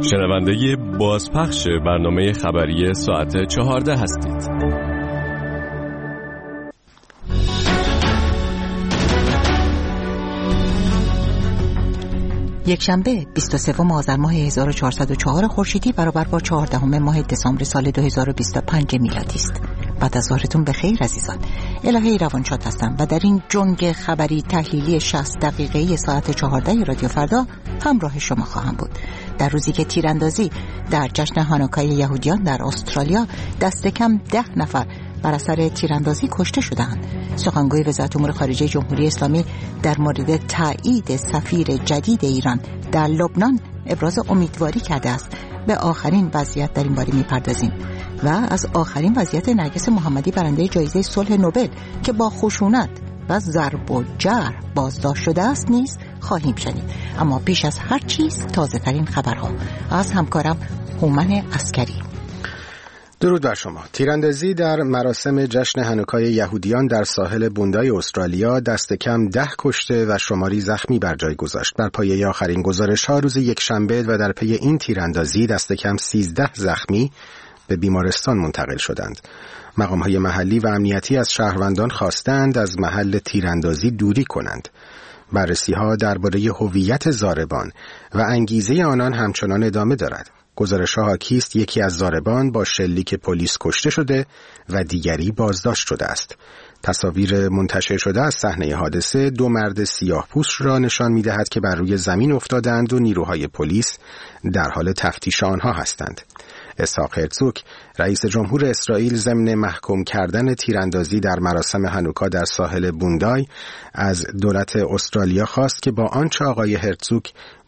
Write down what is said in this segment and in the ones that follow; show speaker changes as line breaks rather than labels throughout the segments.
شنونده بازپخش برنامه خبری ساعت 14 هستید.
یکشنبه 23 آذر ماه 1404 خورشیدی برابر با 14 ماه دسامبر سال 2025 میلادی است. بعد از ظهرتون بخیر عزیزان. الهه روانشاد هستم و در این جنگ خبری تحلیلی 60 دقیقه‌ای ساعت 14 رادیو فردا همراه شما خواهم بود. در روزی که تیراندازی در جشن هانوکای یهودیان در استرالیا دست کم 10 نفر بر اثر تیراندازی کشته شدند. سخنگوی وزارت امور خارجه جمهوری اسلامی در مورد تایید سفیر جدید ایران در لبنان ابراز امیدواری کرده است. به آخرین وضعیت در این باره می‌پردازیم و از آخرین وضعیت نرگس محمدی برنده جایزه صلح نوبل که با خشونت و ضرب و جرح بازداشت شده است نیز خواهیم شنید. اما پیش از هر چیز تازه‌ترین خبرها از همکارم هومن عسکری.
درود بر شما. تیراندازی در مراسم جشن هانوکای یهودیان در ساحل بوندای استرالیا دست کم 10 کشته و شماری زخمی بر جای گذاشت. بر پایه آخرین گزارش‌ها روز یکشنبه و در پی این تیراندازی دست کم 13 زخمی به بیمارستان منتقل شدند. مقام‌های محلی و امنیتی از شهروندان خواستند از محل تیراندازی دوری کنند. بررسی‌ها درباره هویت ضاربان و انگیزه آنان همچنان ادامه دارد. گزارش‌ها حاکی است یکی از ضاربان با شلیک پلیس کشته شده و دیگری بازداشت شده است. تصاویر منتشر شده از صحنه حادثه 2 مرد سیاه‌پوست را نشان می‌دهد که بر روی زمین افتادند و نیروهای پلیس در حال تفتیش آنها هستند. اسحاق هرزوگ رئیس جمهور اسرائیل ضمن محکوم کردن تیراندازی در مراسم هانوکا در ساحل بوندای از دولت استرالیا خواست که با آنچه آقای هرزوگ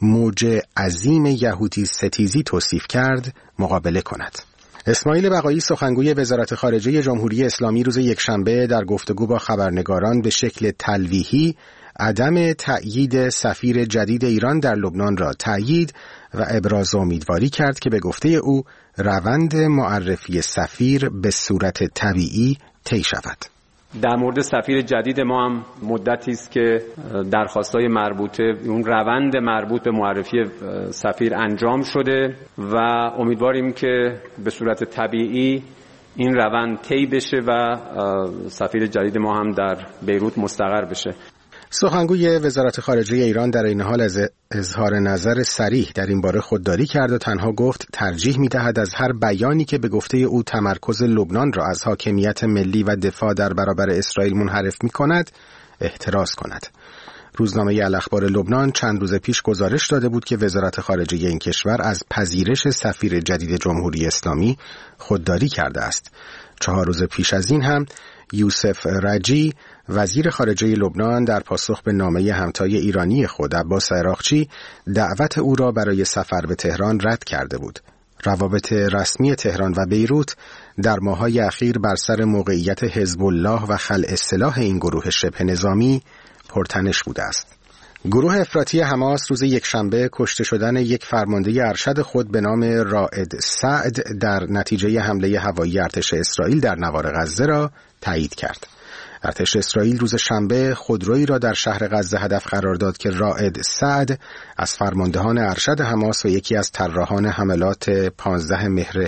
موج عظیم یهودی ستیزی توصیف کرد مقابله کند. اسماعیل بقایی سخنگوی وزارت خارجه جمهوری اسلامی روز یکشنبه در گفتگو با خبرنگاران به شکل تلویحی عدم تأیید سفیر جدید ایران در لبنان را تأیید و ابراز امیدواری کرد که به گفته او روند معرفی سفیر به صورت طبیعی طی شود.
در مورد سفیر جدید ما هم مدتی است که درخواستای مربوطه اون روند مربوط به معرفی سفیر انجام شده و امیدواریم که به صورت طبیعی این روند طی بشه و سفیر جدید ما هم در بیروت مستقر بشه.
سخنگوی وزارت خارجه ایران در این حال از اظهار نظر صریح در این باره خودداری کرد و تنها گفت ترجیح می‌دهد از هر بیانی که به گفته او تمرکز لبنان را از حاکمیت ملی و دفاع در برابر اسرائیل منحرف می‌کند احتراز کند. روزنامه الاخبار لبنان چند روز پیش گزارش داده بود که وزارت خارجه این کشور از پذیرش سفیر جدید جمهوری اسلامی خودداری کرده است. 4 روز پیش از این هم یوسف رجی وزیر خارجه لبنان در پاسخ به نامه همتای ایرانی خود عباس عراقچی دعوت او را برای سفر به تهران رد کرده بود. روابط رسمی تهران و بیروت در ماه‌های اخیر بر سر موقعیت حزب الله و خلع سلاح این گروه شبه نظامی پرتنش بوده است. گروه افراطی حماس روز یکشنبه کشته شدن یک فرمانده ارشد خود به نام رائد سعد در نتیجه حمله هوایی ارتش اسرائیل در نوار غزه را تایید کرد. ارتش اسرائیل روز شنبه خودرویی را در شهر غزه هدف قرار داد که رائد سعد از فرماندهان ارشد حماس و یکی از طراحان حملات 15 مهر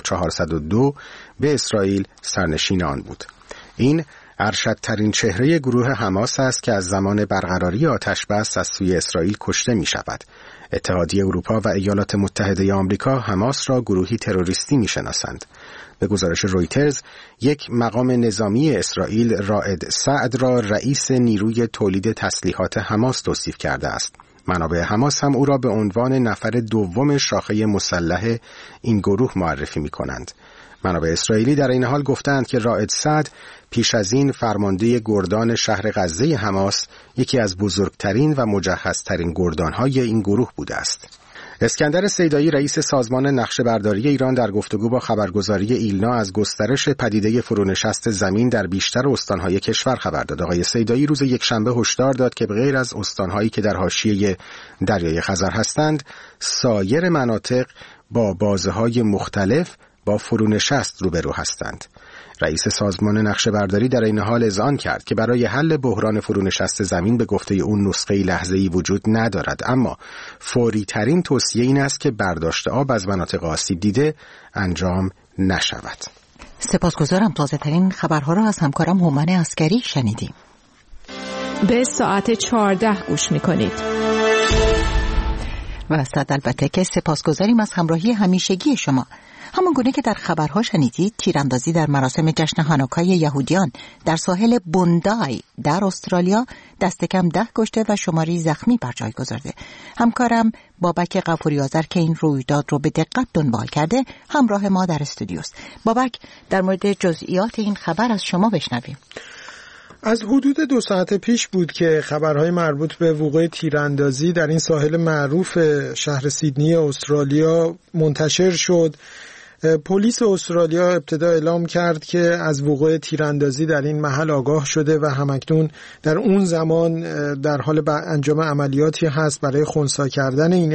1402 به اسرائیل سرنشین آن بود. این ارشدترین چهره گروه حماس است که از زمان برقراری آتش بس از سوی اسرائیل کشته می شود. اتحادیه اروپا و ایالات متحده آمریکا حماس را گروهی تروریستی می شناسند. به گزارش رویترز یک مقام نظامی اسرائیل رائد سعد را رئیس نیروی تولید تسلیحات حماس توصیف کرده است. منابع حماس هم او را به عنوان نفر دوم شاخه مسلح این گروه معرفی می کنند. منابع اسرائیلی در این حال گفتند که رائد سعد پیش از این فرمانده گردان شهر غزه حماس یکی از بزرگترین و مجهزترین گردانهای این گروه بوده است. اسکندر سیدایی رئیس سازمان نقشه‌برداری ایران در گفتگو با خبرگزاری ایلنا از گسترش پدیده فرونشست زمین در بیشتر استانهای کشور خبر داد. آقای سیدایی روز یکشنبه هشدار داد که بغیر از استانهایی که در حاشیه دریای خزر هستند، سایر مناطق با بازه‌های مختلف با فرونشست روبرو هستند. رئیس سازمان نقشه‌برداری در این حال اذعان کرد که برای حل بحران فرونشست زمین به گفته اون نسخه لحظه‌ای وجود ندارد، اما فوری ترین توصیه این است که برداشت آب از مناطق آسیب دیده انجام نشود.
سپاسگزارم. تازه ترین خبرها را از همکارم هومن عسکری شنیدیم.
به ساعت 14 گوش می‌کنید.
و البته که سپاسگزاریم از همراهی همیشگی شما. همون گونه که در خبرها شنیدید، تیراندازی در مراسم جشن هانوکای یهودیان در ساحل بوندای در استرالیا دست کم 10 کشته و شماری زخمی بر جای گذارده. همکارم بابک غفوری‌آذر که این رویداد رو به دقت دنبال کرده همراه ما در استودیوست. بابک، در مورد جزئیات این خبر از شما بشنویم.
از حدود 2 ساعت پیش بود که خبرهای مربوط به وقوع تیراندازی در این ساحل معروف شهر سیدنی استرالیا منتشر شد. پلیس استرالیا ابتدا اعلام کرد که از وقوع تیراندازی در این محل آگاه شده و همکنون در اون زمان در حال انجام عملیاتی هست برای خنثی کردن این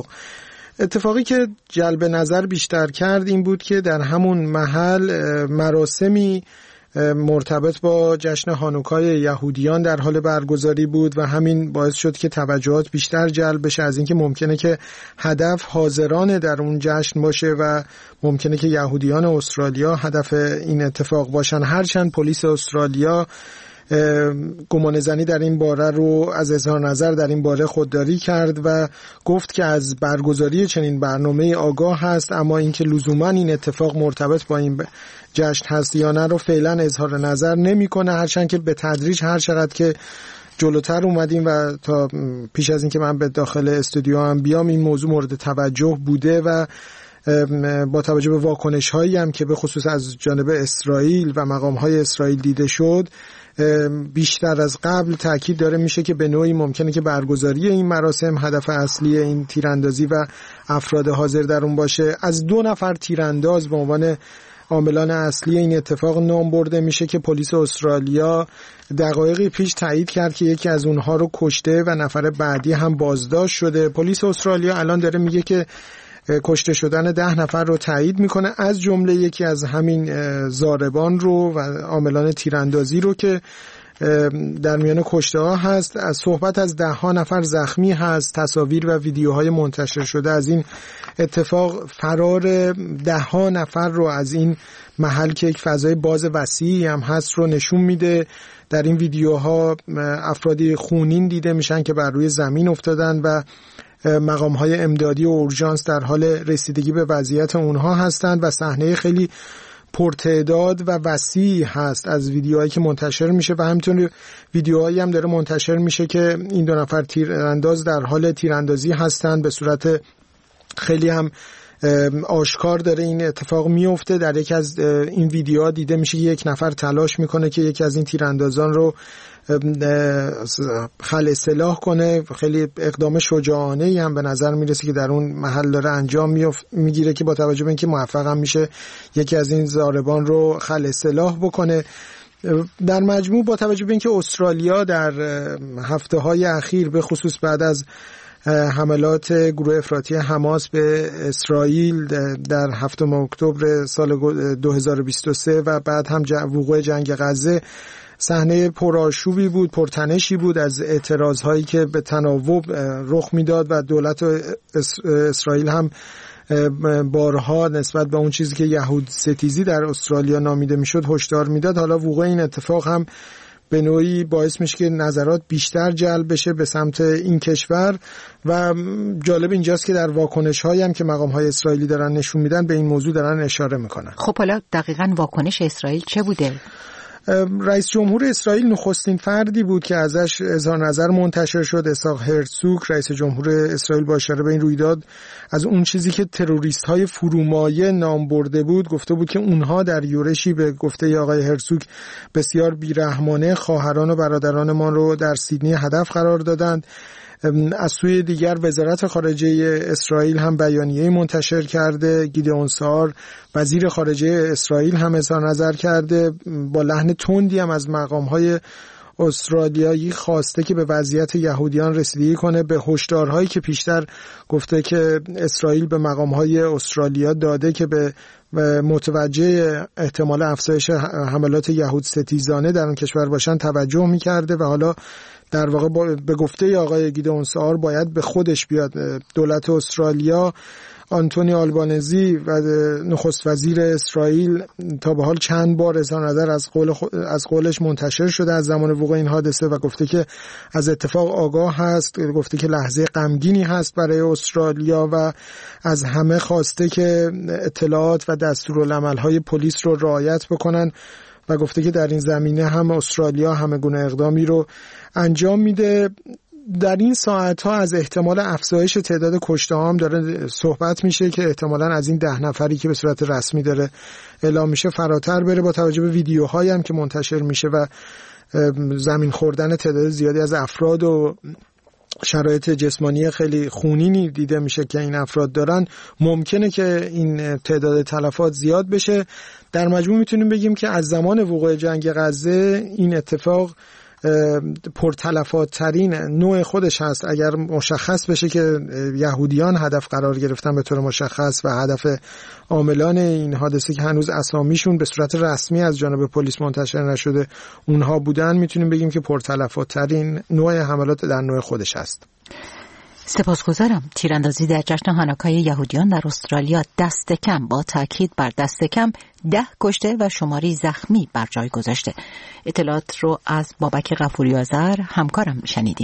اتفاقی که جلب نظر بیشتر کرد این بود که در همون محل مراسمی مرتبط با جشن هانوکای یهودیان در حال برگزاری بود و همین باعث شد که توجهات بیشتر جلب بشه از اینکه ممکنه که هدف حاضران در اون جشن باشه و ممکنه که یهودیان استرالیا هدف این اتفاق باشن. هرچند پلیس استرالیا گمانه‌زنی در این باره رو از اظهار نظر در این باره خودداری کرد و گفت که از برگزاری چنین برنامه آگاه هست، اما اینکه لزوما این اتفاق مرتبط با این جشن هست یا نه رو فعلا اظهار نظر نمی‌کنه. هرچند که به تدریج هر چقدر که جلوتر اومدیم و تا پیش از اینکه من به داخل استودیو هم بیام این موضوع مورد توجه بوده و با توجه به واکنش‌هایی هم که به خصوص از جانب اسرائیل و مقام‌های اسرائیل دیده شد، بیشتر از قبل تاکید داره میشه که به نوعی ممکنه که برگزاری این مراسم هدف اصلی این تیراندازی و افراد حاضر در اون باشه. از 2 نفر تیرانداز به عنوان عاملان اصلی این اتفاق نام برده میشه که پلیس استرالیا دقایقی پیش تایید کرد که یکی از اونها رو کشته و نفر بعدی هم بازداشت شده. پلیس استرالیا الان داره میگه که کشته شدن 10 نفر رو تایید میکنه، از جمله یکی از همین ضاربان رو و عاملان تیراندازی رو که در میان کشته ها هست. از صحبت از 10 نفر زخمی هست. تصاویر و ویدیوهای منتشر شده از این اتفاق فرار 10 نفر رو از این محل که یک فضای باز وسیعی هم هست رو نشون میده. در این ویدیوها افرادی خونین دیده میشن که بر روی زمین افتادن و مقام‌های امدادی و اورژانس در حال رسیدگی به وضعیت اونها هستند و صحنه خیلی پرتعداد و وسیع هست از ویدیوهایی که منتشر میشه و همینطور ویدیوهایی هم داره منتشر میشه که این 2 نفر تیرانداز در حال تیراندازی هستند. به صورت خیلی هم آشکار داره این اتفاق میفته. در یک از این ویدیوها دیده میشه که یک نفر تلاش میکنه که یکی از این تیراندازان رو خلع سلاح کنه. خیلی اقدام شجاعانه‌ای هم به نظر میرسه که در اون محل داره انجام میگیره که با توجه به اینکه موفق هم میشه یکی از این ضاربان رو خلع سلاح بکنه. در مجموع با توجه به اینکه استرالیا در هفته‌های اخیر به خصوص بعد از حملات گروه افراطی حماس به اسرائیل در 7 اکتبر سال 2023 و بعد هم وقوع جنگ غزه صحنه پرآشوبی بود، پرتنشی بود از اعتراضهایی که به تناوب رخ میداد و دولت اسرائیل هم بارها نسبت به اون چیزی که یهود ستیزی در استرالیا نامیده میشد هشدار میداد. حالا وقوع این اتفاق هم به نوعی باعث میشه که نظرات بیشتر جلب بشه به سمت این کشور و جالب اینجاست که در واکنش‌هایی هم که مقام‌های اسرائیلی دارن نشون میدن به این موضوع دارن اشاره میکنن.
خب حالا دقیقاً واکنش اسرائیل چه بوده؟
رئیس جمهور اسرائیل نخستین فردی بود که ازش اظهار نظر منتشر شد. اسحاق هرزوگ رئیس جمهور اسرائیل با اشاره به این رویداد از اون چیزی که تروریست‌های فرومایه نام برده بود گفته بود که اونها در یورشی به گفته آقای هرزوگ بسیار بیرحمانه خواهران و برادران ما رو در سیدنی هدف قرار دادند. از سوی دیگر وزارت خارجه اسرائیل هم بیانیه‌ای منتشر کرده. گیدئون سار وزیر خارجه اسرائیل هم اظهار نظر کرده، با لحن تندی هم از مقام‌های استرالیایی خواسته که به وضعیت یهودیان رسیدگی کنه، به هشدارهایی که پیشتر گفته که اسرائیل به مقامهای استرالیا داده که به متوجه احتمال افزایش حملات یهود ستیزانه در اون کشور باشن توجه میکرده و حالا در واقع به گفته آقای گیدئون ساهر باید به خودش بیاد. دولت استرالیا، آنتونی آلبانزی و نخست وزیر اسرائیل تا به حال چند بار اظهار نظر از قولش منتشر شده از زمان وقوع این حادثه و گفته که از اتفاق آگاه هست، گفته که لحظه غمگینی هست برای استرالیا و از همه خواسته که اطلاعات و دستورالعمل‌های پلیس رو رعایت بکنن و گفته که در این زمینه هم استرالیا همه گونه اقدامی رو انجام میده. در این ساعت‌ها از احتمال افزایش تعداد کشته‌ها هم داره صحبت میشه که احتمالاً از این 10 نفری که به صورت رسمی داره اعلام میشه فراتر بره، با توجه به ویدیوهایی هم که منتشر میشه و زمین خوردن تعداد زیادی از افراد و شرایط جسمانی خیلی خونینی دیده میشه که این افراد دارن، ممکنه که این تعداد تلفات زیاد بشه. در مجموع میتونیم بگیم که از زمان وقوع جنگ غزه این اتفاق پرتلفات ترین نوع خودش هست. اگر مشخص بشه که یهودیان هدف قرار گرفتن به طور مشخص و هدف عاملان این حادثه که هنوز اسامیشون به صورت رسمی از جانب پلیس منتشر نشده اونها بودن، میتونیم بگیم که پرتلفات ترین نوع حملات در نوع خودش هست.
سپاسگزارم. تیراندازی در جشن هانوکای یهودیان در استرالیا دست کم، با تاکید بر دست کم، 10 کشته و شماری زخمی بر جای گذاشته. اطلاعات رو از بابک غفوری آذر همکارم شنیدیم.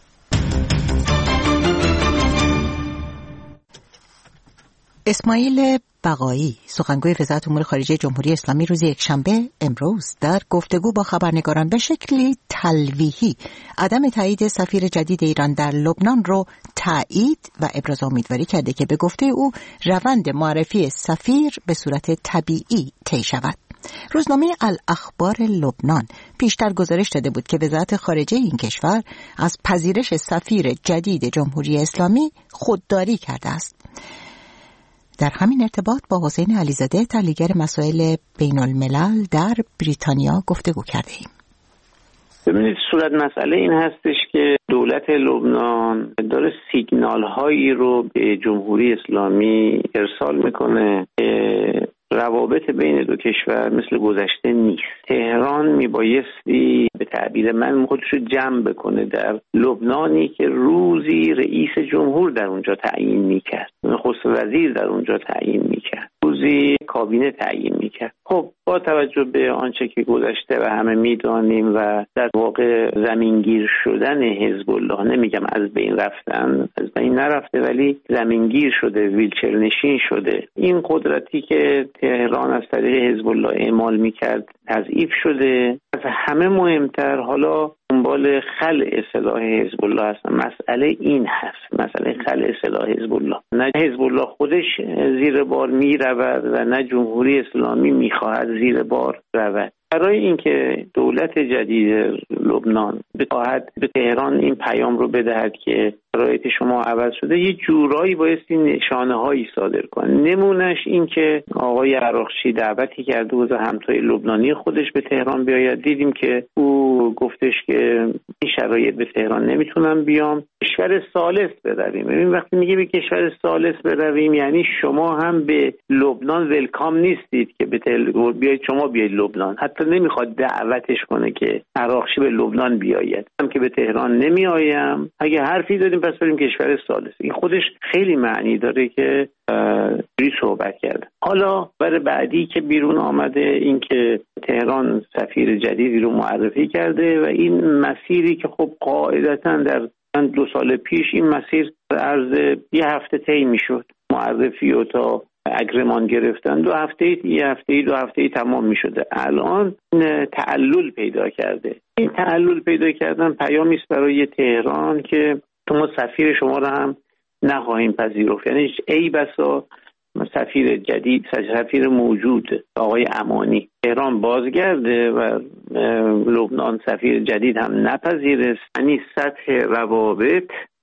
اسماعیل بقایی، سخنگوی وزارت امور خارجه جمهوری اسلامی، روز یکشنبه امروز در گفتگو با خبرنگاران به شکلی تلویحی عدم تایید سفیر جدید ایران در لبنان رو تایید و ابراز امیدواری کرده که به گفته او روند معرفی سفیر به صورت طبیعی طی شود. روزنامه الاخبار لبنان پیشتر گزارش داده بود که وزارت خارجه این کشور از پذیرش سفیر جدید جمهوری اسلامی خودداری کرده است. در همین ارتباط با حسین علیزاده، تحلیلگر مسائل بین الملل در بریتانیا گفتگو کرده ایم.
ببینید، صورت مسئله این هستش که دولت لبنان داره سیگنال هایی رو به جمهوری اسلامی ارسال میکنه که روابط بین دو کشور مثل گذشته نیست. تهران میبایستی به تعبیر من خودش رو جمع بکنه در لبنانی که روزی رئیس جمهور در اونجا تعیین میکرد، نخست وزیر در اونجا تعیین میکرد، روزی کابینه تعیین میکرد. خب با توجه به آنچه که گذشته و همه میدانیم و در واقع زمینگیر شدن حزب الله، نمیگم از بین رفتن، از بین نرفته ولی زمینگیر شده، ویلچر نشین شده، این قدرتی که تهران از طریق حزب الله اعمال میکرد تضعیف شده. از همه مهمتر حالا دنبال خلع سلاح حزب الله هستن. مسئله این هست، مسئله خلع سلاح حزب الله. نه حزب الله خودش زیر بار میرود و نه جمهوری اسلامی میخواهد زیر بار رود. برای اینکه دولت جدید لبنان بخواهد به تهران این پیام رو بدهد که شرایط شما عوض شده، یه جورایی بایستی نشانه هایی صادر کنه. نمونش این که آقای عراقچی دعوتی کرده بود همتای لبنانی خودش به تهران بیاید. دیدیم که او گفتش که این شرایط به تهران نمیتونم بیام، کشور ثالث برویم. ببین وقتی میگه به کشور ثالث برویم یعنی شما هم به لبنان ولکام نیستید که بیاید شما بیاید لبنان. حتی نمیخواد دعوتش کنه که عراقچی به لبنان بیاید، هم که به تهران نمیایم. اگه حرفی داریم پس بریم کشور ثالث. این خودش خیلی معنی داره که جوری صحبت کرده. حالا برای بعدی که بیرون آمده این که تهران سفیر جدیدی رو معرفی کرده و این مسیری که خب قاعدتاً در 2 سال پیش این مسیر عرض یه هفته طی میشد، معرفی و تا اگریمان گرفتن 2 هفته، دو هفته تمام می شده. الان تعلل پیدا کرده. این تعلل پیدا کردن پیامی است برای تهران که ما سفیر شما را هم نخواهیم پذیرفت. یعنی ای بسا سفیر جدید، سفیر موجود آقای امانی تهران بازگرده و لبنان سفیر جدید هم نپذیره. یعنی سطح روابط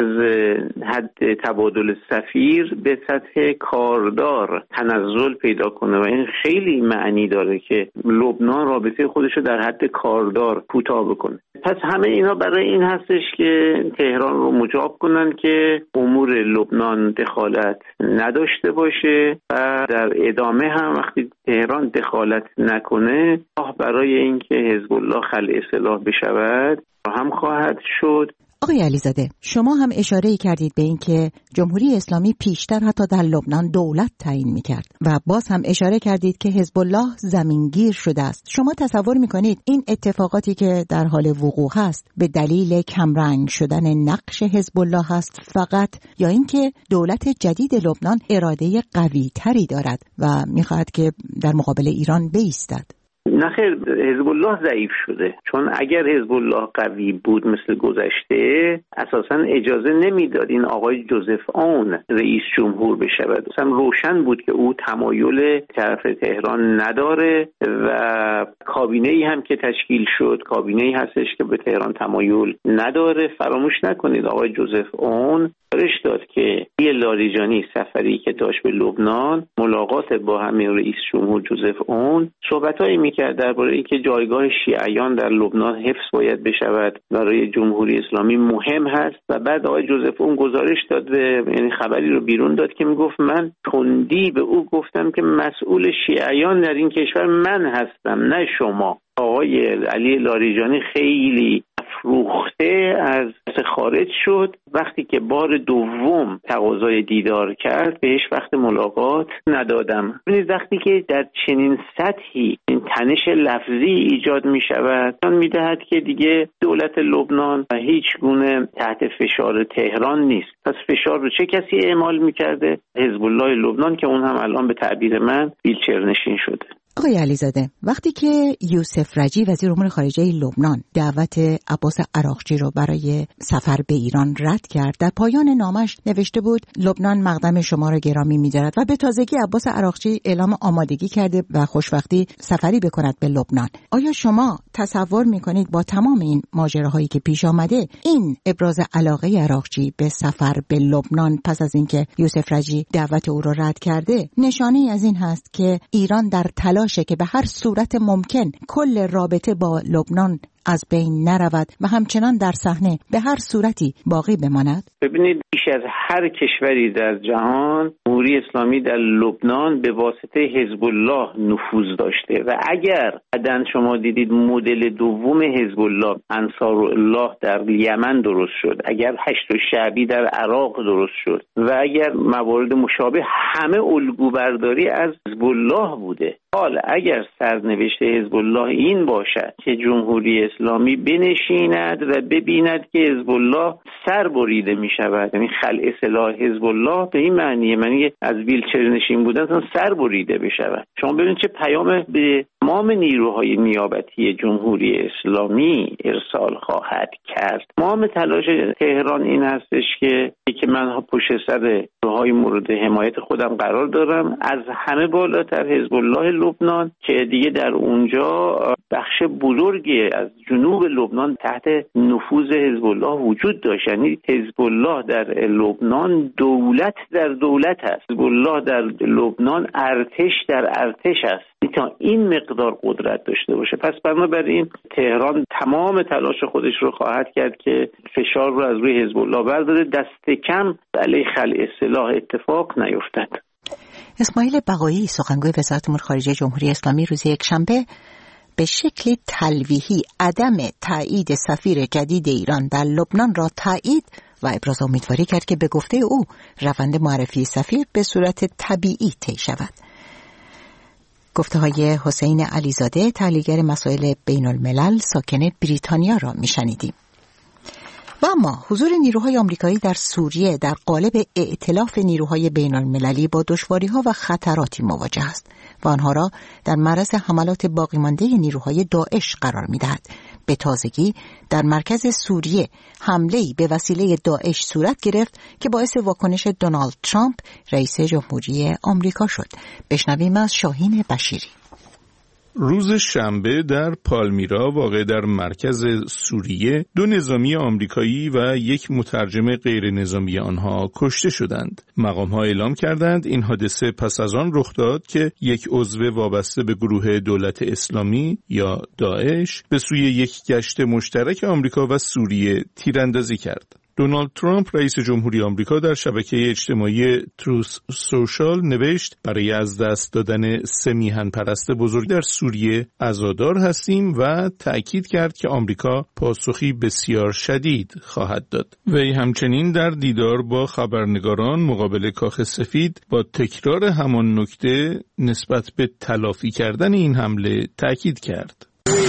حد تبادل سفیر به سطح کاردار تنزل پیدا کنه و این خیلی معنی داره که لبنان رابطه خودش رو در حد کاردار کوتاه بکنه. پس همه اینا برای این هستش که تهران رو مجاب کنن که امور لبنان دخالت نداشته باشه و در ادامه هم وقتی تهران دخالت نکنه برای اینکه حزب الله خلع سلاح بشود هم خواهد شد.
آقای علیزاده، شما هم اشاره کردید به این که جمهوری اسلامی پیشتر حتی در لبنان دولت تعیین میکرد و باز هم اشاره کردید که حزب الله زمینگیر شده است. شما تصور میکنید این اتفاقاتی که در حال وقوع هست به دلیل کمرنگ شدن نقش حزب الله هست فقط، یا اینکه دولت جدید لبنان اراده قوی تری دارد و میخواهد که در مقابل ایران بایستد؟
نخیر، حزب الله ضعیف شده، چون اگر حزب الله قوی بود مثل گذشته اساساً اجازه نمیداد این آقای جوزف اون رئیس جمهور بشود. اصلا روشن بود که او تمایل طرف تهران نداره و کابینه‌ای هم که تشکیل شد کابینه‌ای هستش که به تهران تمایل نداره. فراموش نکنید آقای جوزف اون گزارش داد که لاریجانی سفری که داشت به لبنان ملاقات با همین رئیس جمهور جوزف اون صحبتایی میکرد درباره اینکه جایگاه شیعیان در لبنان حفظ باید بشود، برای جمهوری اسلامی مهم هست. و بعد آقای جوزف اون گزارش داد، یعنی خبری رو بیرون داد که میگفت من تندی به او گفتم که مسئول شیعیان در این کشور من هستم نه شما. آقای علی لاریجانی خیلی افروخته از خارج شد. وقتی که بار دوم تقاضای دیدار کرد بهش وقت ملاقات ندادم. ببینید وقتی که در چنین سطحی این تنش لفظی ایجاد می شود نشان می دهد که دیگه دولت لبنان هیچ گونه تحت فشار تهران نیست. پس فشار رو چه کسی اعمال می کرده؟ حزب الله لبنان که اون هم الان به تعبیر من ویلچرنشین شده.
آقای علیزاده، وقتی که یوسف رجی وزیر امور خارجه لبنان دعوت عباس عراقچی رو برای سفر به ایران رد کرد، در پایان نامش نوشته بود لبنان مقدم شما را گرامی می‌دارد و به تازگی عباس عراقچی اعلام آمادگی کرده و خوشوقتی سفری بکند به لبنان. آیا شما تصور می‌کنید با تمام این ماجراهایی که پیش آمده این ابراز علاقه عراقچی به سفر به لبنان پس از اینکه یوسف رجی دعوت او را رد کرده نشانه‌ای از این هست که ایران در تلاشه که به هر صورت ممکن کل رابطه با لبنان از بین نرود و همچنان در صحنه به هر صورتی باقی بماند؟
ببینید بیش از هر کشوری در جهان جمهوری اسلامی در لبنان به واسطه حزب الله نفوذ داشته و اگر بعداً شما دیدید مدل دوم حزب الله انصارالله در یمن درست شد، اگر حشد شعبی در عراق درست شد و اگر موارد مشابه همه الگو برداری از حزب الله بوده. حال اگر سرنوشت حزب الله این باشد که جمهوری اسلامی بنشیند و ببیند که حزب الله سر بریده می شود، یعنی خلع سلاح حزب الله به این معنی از ویلچر نشین بودن سر بریده بشود، شما ببینید چه پیام به تمام نیروهای نیابتی جمهوری اسلامی ارسال خواهد کرد. تمام تلاش تهران این هستش که من پشت سر نیروهای مورد حمایت خودم قرار دارم، از همه بالاتر حزب الله لبنان که دیگه در اونجا بخش بزرگی از جنوب لبنان تحت نفوذ حزب الله وجود داشت. یعنی حزب الله در لبنان دولت در دولت است، حزب الله در لبنان ارتش در ارتش است تا این مقدار قدرت داشته باشه. پس بنابراین تهران تمام تلاش خودش رو خواهد کرد که فشار رو از روی حزب الله برداره، دست کم علیه خلع سلاح اتفاق نیفتد.
اسماعیل بقایی سخنگوی وزارت امور خارجه جمهوری اسلامی روز یکشنبه به شکل تلویحی عدم تایید سفیر جدید ایران در لبنان را تایید و ابراز امیدواری کرد که به گفته او روند معرفی سفیر به صورت طبیعی طی شود. گفته‌های حسین علیزاده تحلیلگر مسائل بین الملل ساکن بریتانیا را میشنیدیم. و اما حضور نیروهای آمریکایی در سوریه در قالب ائتلاف نیروهای بین المللی با دشواری‌ها و خطراتی مواجه است و آنها را در معرض حملات باقی مانده نیروهای داعش قرار می‌دهد. به تازگی در مرکز سوریه حمله‌ای به وسیله داعش صورت گرفت که باعث واکنش دونالد ترامپ رئیس جمهوری آمریکا شد. بشنویم از شاهین بشیری.
روز شنبه در پالمیرا واقع در مرکز سوریه 2 نظامی آمریکایی و 1 مترجم غیر نظامی آنها کشته شدند. مقام‌ها اعلام کردند این حادثه پس از آن رخ داد که 1 عضو وابسته به گروه دولت اسلامی یا داعش به سوی 1 گشت مشترک آمریکا و سوریه تیراندازی کرد. دونالد ترامپ رئیس جمهوری آمریکا در شبکه اجتماعی تروث سوشال نوشت برای از دست دادن 3 میهن پرست بزرگ در سوریه عزادار هستیم و تأکید کرد که آمریکا پاسخی بسیار شدید خواهد داد. وی همچنین در دیدار با خبرنگاران مقابل کاخ سفید با تکرار همان نکته نسبت به تلافی کردن این حمله تأکید کرد.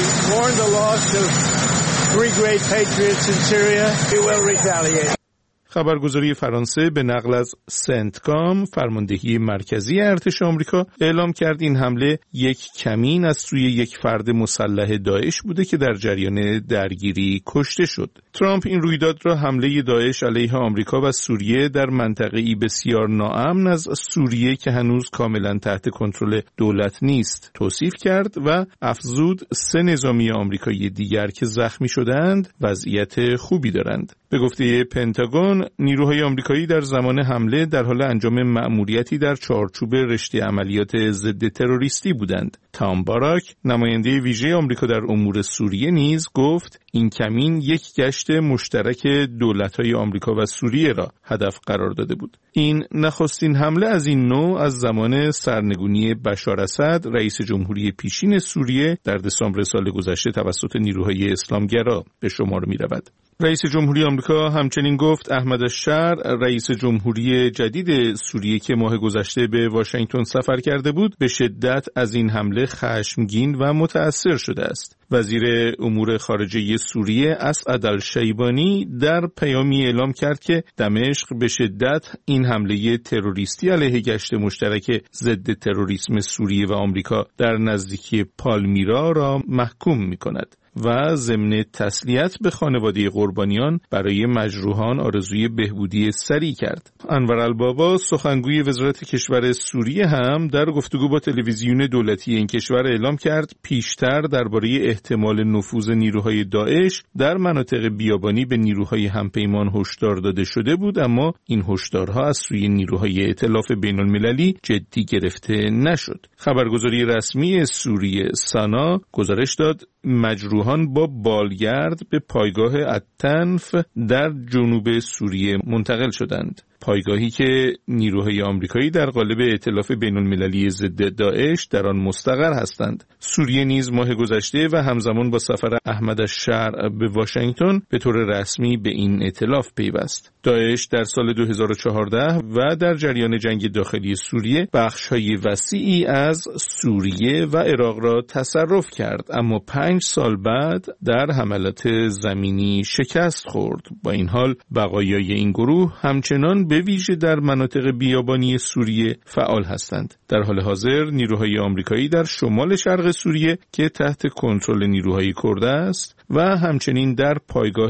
خبرگزاری فرانسه به نقل از سنتکام فرماندهی مرکزی ارتش آمریکا اعلام کرد این حمله 1 کمین از سوی 1 فرد مسلح داعش بوده که در جریان درگیری کشته شد. ترامپ این رویداد را حمله داعش علیه آمریکا و سوریه در منطقه‌ای بسیار ناامن از سوریه که هنوز کاملا تحت کنترل دولت نیست توصیف کرد و افزود 3 نظامی آمریکایی دیگر که زخمی شدند وضعیت خوبی دارند. به گفته پنتاگون نیروهای آمریکایی در زمان حمله در حال انجام مأموریتی در چارچوب رشته عملیات ضد تروریستی بودند. تام باراک نماینده ویژه آمریکا در امور سوریه نیز گفت این کمین 1 گشت مشترک دولت‌های آمریکا و سوریه را هدف قرار داده بود. این نخستین حمله از این نوع از زمان سرنگونی بشار اسد رئیس جمهوری پیشین سوریه در دسامبر سال گذشته توسط نیروهای اسلامگرا به شمار می‌رود. رئیس جمهوری آمریکا همچنین گفت احمد الشر رئیس جمهوری جدید سوریه که ماه گذشته به واشنگتن سفر کرده بود به شدت از این حمله خشمگین و متأثر شده است. وزیر امور خارجه سوریه اسعد الشیبانی در پیامی اعلام کرد که دمشق به شدت این حمله تروریستی علیه گشت مشترک ضد تروریسم سوریه و آمریکا در نزدیکی پالمیرا را محکوم می‌کند و ضمن تسلیت به خانواده قربانیان برای مجروحان آرزوی بهبودی سریع کرد. انور البابا سخنگوی وزارت کشور سوریه هم در گفتگو با تلویزیون دولتی این کشور اعلام کرد پیشتر درباره احتمال نفوذ نیروهای داعش در مناطق بیابانی به نیروهای همپیمان هشدار داده شده بود، اما این هشدارها از سوی نیروهای ائتلاف بین‌المللی جدی گرفته نشد. خبرگزاری رسمی سوریه سانا گزارش داد مجروحان با بالگرد به پایگاه التنف در جنوب سوریه منتقل شدند. پایگاهی که نیروهای آمریکایی در قالب ائتلاف بین‌المللی ضد داعش در آن مستقر هستند. سوریه نیز ماه گذشته و همزمان با سفر احمد الشر به واشنگتن به طور رسمی به این ائتلاف پیوست. داعش در سال 2014 و در جریان جنگ داخلی سوریه بخش‌های وسیعی از سوریه و عراق را تصرف کرد، اما 5 سال بعد در حملات زمینی شکست خورد. با این حال بقایای این گروه همچنان به ویژه در مناطق بیابانی سوریه فعال هستند. در حال حاضر نیروهای آمریکایی در شمال شرق سوریه که تحت کنترل نیروهای کرد است و همچنین در پایگاه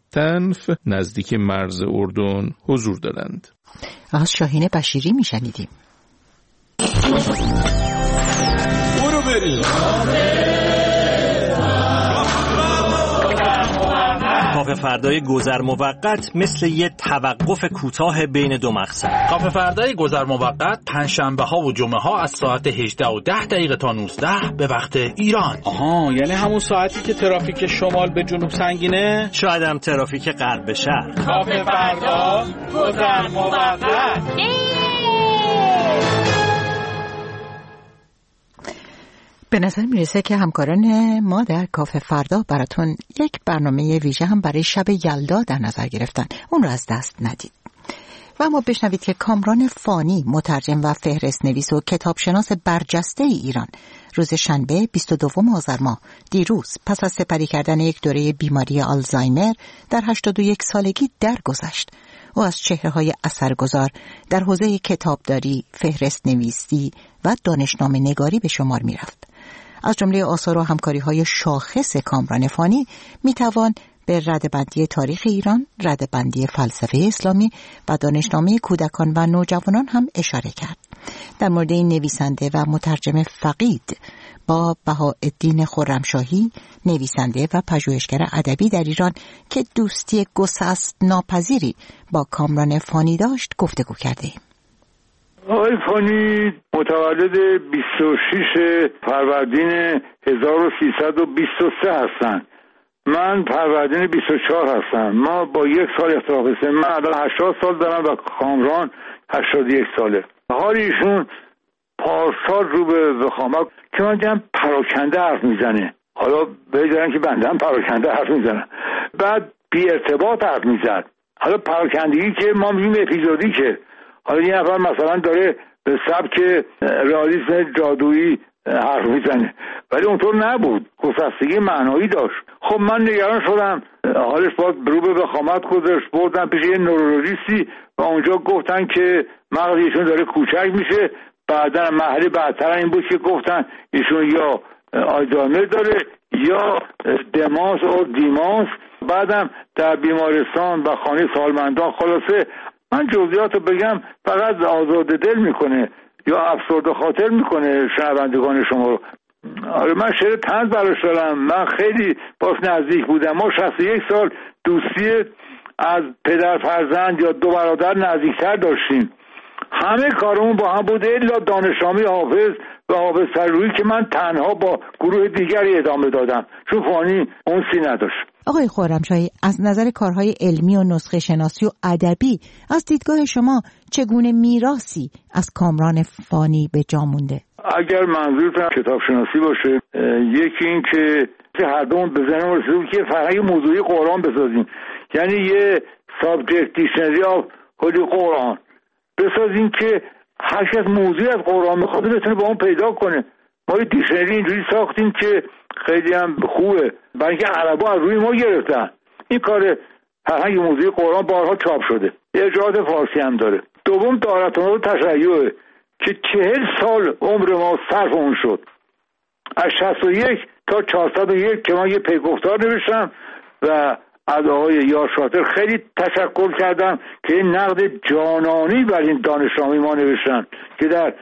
التنف نزدیک مرز اردن حضور دارند.
از شاهین بشیری میشنیدیم.
برو بریم. کافه فردای گذر موقت مثل یه توقف کوتاه بین 2 مقصد.
کافه فردای گذر موقت پنجشنبه ها و جمعه ها از ساعت 18:10 تا 19 به وقت ایران.
آها، یعنی همون ساعتی که ترافیک شمال به جنوب سنگینه؟
شاید هم ترافیک غرب به شرق.
کافه فردا گذر موقت.
به نظر میرسه که همکاران ما در کافه فردا براتون یک برنامه ویژه هم برای شب یلدا در نظر گرفتن. اون رو از دست ندید. و اما بشنوید که کامران فانی، مترجم و فهرست نویس و کتابشناس برجسته ایران، روز شنبه 22 آذر ماه دیروز پس از سپری کردن یک دوره بیماری آلزایمر در 81 سالگی درگذشت. او از چهره‌های اثرگذار در حوزه کتابداری، فهرست نویسی و دانشنامه نگاری به شمار می‌رفت. از جمله آثار و همکاری‌های شاخص کامران فانی می‌توان به ردبندی تاریخ ایران، ردبندی فلسفه اسلامی و دانشنامه کودکان و نوجوانان هم اشاره کرد. در مورد این نویسنده و مترجم فقید با بهاءالدین خرمشاهی، نویسنده و پژوهشگر ادبی در ایران که دوستی گسست ناپذیری با کامران فانی داشت گفتگو کرده ایم.
آقای فانی متولد 26 فروردین 1323 هستند. من فروردین 24 هستم. ما با 1 سال اختلاف سن. من الان 80 سال دارم و کامران 81 ساله. حال ایشون پارسال رو به وخامت که من دیدم پراکنده حرف میزنه. حالا بگذارن که بنده هم پراکنده حرف میزنم. بعد بی ارتباط حرف میزد. حالا پراکندگی که ما میگیم اپیزودیکه. حالا یه نفر مثلا داره به سبک رئالیسم جادویی حرف میزنه ولی اونطور نبود، گسستگی معنایی داشت. خب من نگران شدم، حالش باید رو به وخامت گذاشت، بردم پیش یه نورولوژیستی و اونجا گفتن که مغز ایشون داره کوچک میشه. بعدا مرحله بعدتر این بود که گفتن ایشون یا آلزایمر داره یا دمانس و دیمانس. بعدم در بیمارستان و خانه سالمندان. خلاصه من جزئیات رو بگم فقط آزاده دل میکنه یا افسرده خاطر میکنه شنوندگان شما رو. آره من شعر طنز براش دارم. من خیلی باش نزدیک بودم. ما 61 سال دوستی از پدر فرزند یا 2 برادر نزدیکتر داشتیم. همه کارمون با هم بوده الا دانش‌آموزی حافظ و حافظ سروری که من تنها با گروه دیگری ادامه دادم چون فانی اونسی نداشت.
آقای خرمشاهی، از نظر کارهای علمی و نسخه شناسی و ادبی از دیدگاه شما چگونه میراثی از کامران فانی به جا مونده؟
اگر منظورتون کتاب شناسی باشه، یکی این که هر دومون به ذهنمون رسید که فرهنگ موضوعی قرآن بسازیم، یعنی یه سابجکت دیکشنری آف هولی قرآن بسازیم که هر کس موضوعی از قرآن میخواد بتونه با اون پیدا کنه. ما یه دیکشنری اینجوری ساختیم که خیلی هم خوبه، برای اینکه عربا از روی ما گرفتن. این کار فرهنگ موضوعی قرآن بارها چاپ شده، ارجاعات فارسی هم داره. دوم دارتون تشیعه که 40 سال عمر ما صرف اون شد، از 61 تا 401 که ما یه پیگفتار نوشتم و از آقای یار شاطر خیلی تشکر کردم که این نقد جانانی بر این دانشنامه ما نوشتن که در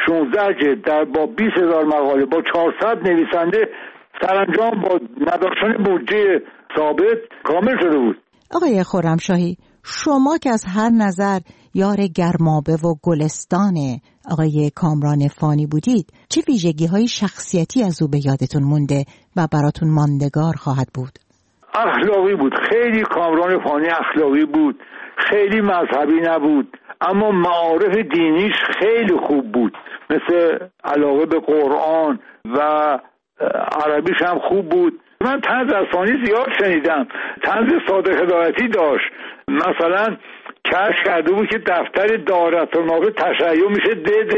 16 جلد با 20,000 مقاله با 400 نویسنده سرانجام با نداشتن بودجه ثابت کامل شده بود.
آقای خرمشاهی، شما که از هر نظر یار گرمابه و گلستان آقای کامران فانی بودید، چه ویژگی‌های شخصیتی از او به یادتون مونده و براتون ماندگار خواهد بود؟
اخلاقی بود. خیلی کامران فانی اخلاقی بود، خیلی مذهبی نبود، اما معارف دینیش خیلی خوب بود، مثل علاقه به قرآن و عربیش هم خوب بود. من طنز از فانی زیاد شنیدم. طنز صادق هدایتی داشت، مثلا کشف کرده بود که دفتر دارالمعارف تشیع میشه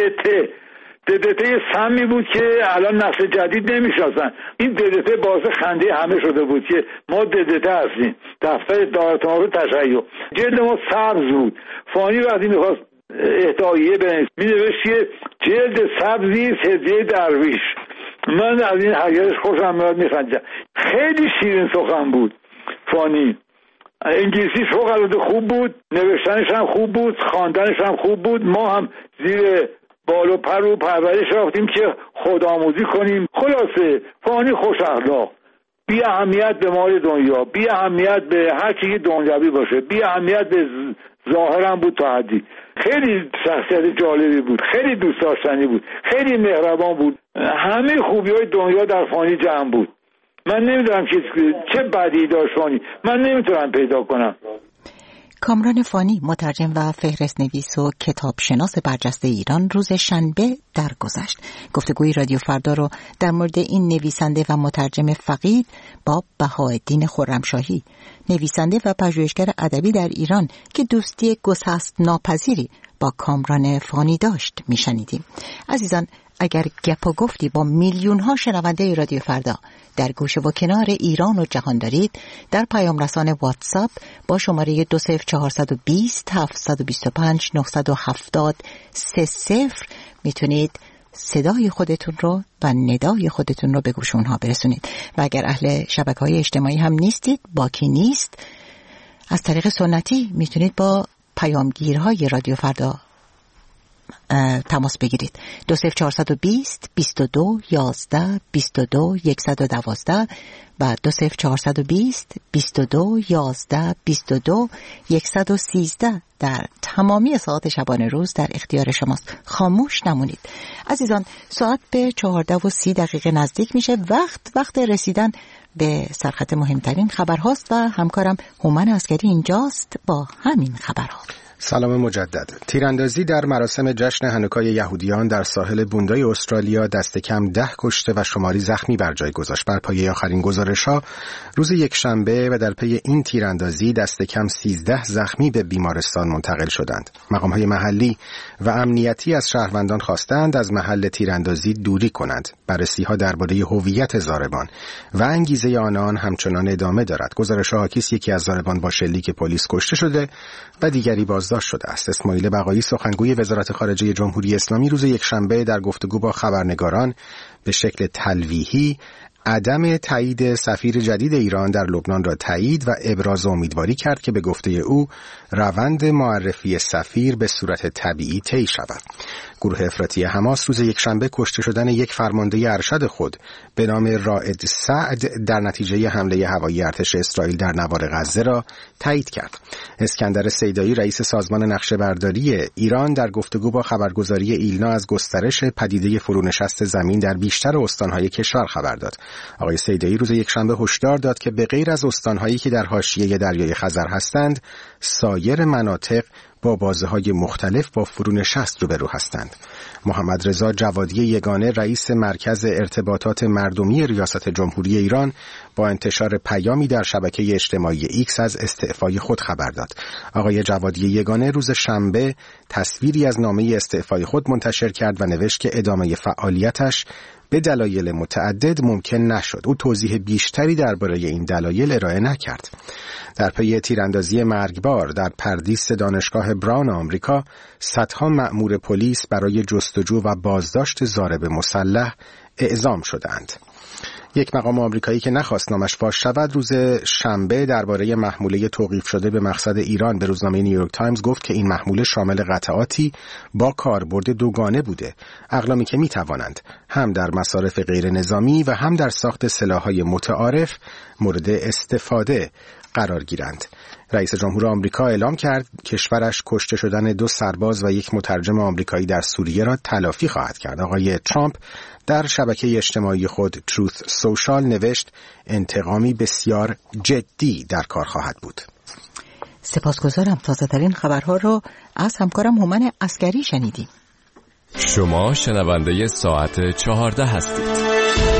DDT یه سمی بود که الان نسل جدید نمیشناسن. این DDT باعث خنده همه شده بود که ما DDT هستیم، دفتر دارالمعارف تشیع. جلد ما سبز بود. فانی وقتی میخواست اهداییه بنویس مینوشت که جلد سبزی هدیه درویش. من از این حقیقتش خوشم میاد میخندم. خیلی شیرین سخن بود فانی. انگلیسیش فوق‌العاده خوب بود، نوشتنش هم خوب بود، خواندنش هم خوب بود. ما هم زیر بال و پر و پرورش رفتیم که خودآموزی کنیم. خلاصه فانی خوش اخلاق، بی اهمیت به مال دنیا، بی اهمیت به هر چیزی دنیوی باشه، بی اهمیت به ظاهرم بود تا حدی. خیلی شخصیت جالبی بود، خیلی دوست داشتنی بود، خیلی مهربان بود. همه خوبی‌های دنیا در فانی جمع بود. من نمیدونم چه بدی داشت فانی، من نمیتونم پیدا کنم.
کامران فانی، مترجم و فهرست نویس و کتابشناس برجسته ایران، روز شنبه درگذشت گفتگوی رادیو فردا رو در مورد این نویسنده و مترجم فقید با بهاءالدین خرمشاهی، نویسنده و پژوهشگر ادبی در ایران که دوستی گسست ناپذیری با کامران فانی داشت میشنیدیم. عزیزان، اگر گپ و گفتی با میلیون ها شنونده رادیو فردا در گوشه و کنار ایران و جهان دارید، در پیام رسان واتساپ با شماره 20420 725 970 30 میتونید صدای خودتون رو و ندای خودتون رو به گوش اونها برسونید. و اگر اهل شبکه‌های اجتماعی هم نیستید، باکی نیست، از طریق سنتی میتونید با پیامگیرهای رادیو فردا تماس بگیرید. 20420 22 11 22 112 و 20420 22 11 22 113 در تمامی ساعات شبانه روز در اختیار شماست. خاموش نمونید عزیزان. ساعت به 14:30 نزدیک میشه. وقت رسیدن به سرخط مهمترین خبرهاست و همکارم هومن عسکری اینجاست با همین خبرها.
سلام مجدد. تیراندازی در مراسم جشن هانوکای یهودیان در ساحل بوندای استرالیا دست کم 10 کشته و شماری زخمی بر جای گذاشت. بر پایه آخرین گزارش‌ها روز یکشنبه و در پی این تیراندازی دست کم 13 زخمی به بیمارستان منتقل شدند. مقام‌های محلی و امنیتی از شهروندان خواستند از محل تیراندازی دوری کنند. بررسی‌ها درباره هویت ضاربان و انگیزه آنان همچنان ادامه دارد. گزارش‌ها حاکیست یکی از ضاربان با شلیک پلیس کشته شده و دیگری بازداشت شده است. اسماعیل بقایی سخنگوی وزارت خارجه جمهوری اسلامی روز یکشنبه در گفتگو با خبرنگاران به شکل تلویحی عدم تایید سفیر جدید ایران در لبنان را تایید و ابراز امیدواری کرد که به گفته او روند معرفی سفیر به صورت طبیعی طی شود. گروه افراطی حماس روز یکشنبه کشته شدن یک فرمانده ارشد خود به نام رائد سعد در نتیجه حمله هوایی ارتش اسرائیل در نوار غزه را تایید کرد. اسکندر سیدایی رئیس سازمان نقشه‌برداری ایران در گفتگو با خبرگزاری ایلنا از گسترش پدیده فرونشست زمین در بیشتر استان‌های کشور خبر داد. آقای سیدایی روز یکشنبه هشدار داد که به غیر از استان‌هایی که در حاشیه دریای خزر هستند، سایر مناطق با بازه‌های مختلف با فرونشست روبرو هستند. محمد رضا جوادی یگانه رئیس مرکز ارتباطات مردمی ریاست جمهوری ایران با انتشار پیامی در شبکه اجتماعی ایکس از استعفای خود خبر داد. آقای جوادی یگانه روز شنبه تصویری از نامه استعفای خود منتشر کرد و نوشت که ادامه فعالیتش به دلایل متعدد ممکن نشد. او توضیح بیشتری درباره این دلایل ارائه نکرد. در پی تیراندازی مرگبار در پردیس دانشگاه براون آمریکا، صدها مأمور پلیس برای جستجو و بازداشت ضارب مسلح اعزام شدند. یک مقام آمریکایی که نخواست نامش فاش شود روز شنبه درباره محموله توقیف شده به مقصد ایران به روزنامه نیویورک تایمز گفت که این محموله شامل قطعاتی با کاربرد دوگانه بوده، اقلامی که میتوانند هم در مصارف غیر نظامی و هم در ساخت سلاح‌های متعارف مورد استفاده قرار گیرند. رئیس جمهور آمریکا اعلام کرد کشورش کشته شدن 2 سرباز و یک مترجم آمریکایی در سوریه را تلافی خواهد کرد. آقای ترامپ در شبکه اجتماعی خود تروث سوشال نوشت انتقامی بسیار جدی در کار خواهد بود.
سپاسگزارم. تازه‌ترین خبرها رو از همکارم هومن عسکری شنیدیم.
شما شنونده ساعت 14 هستید.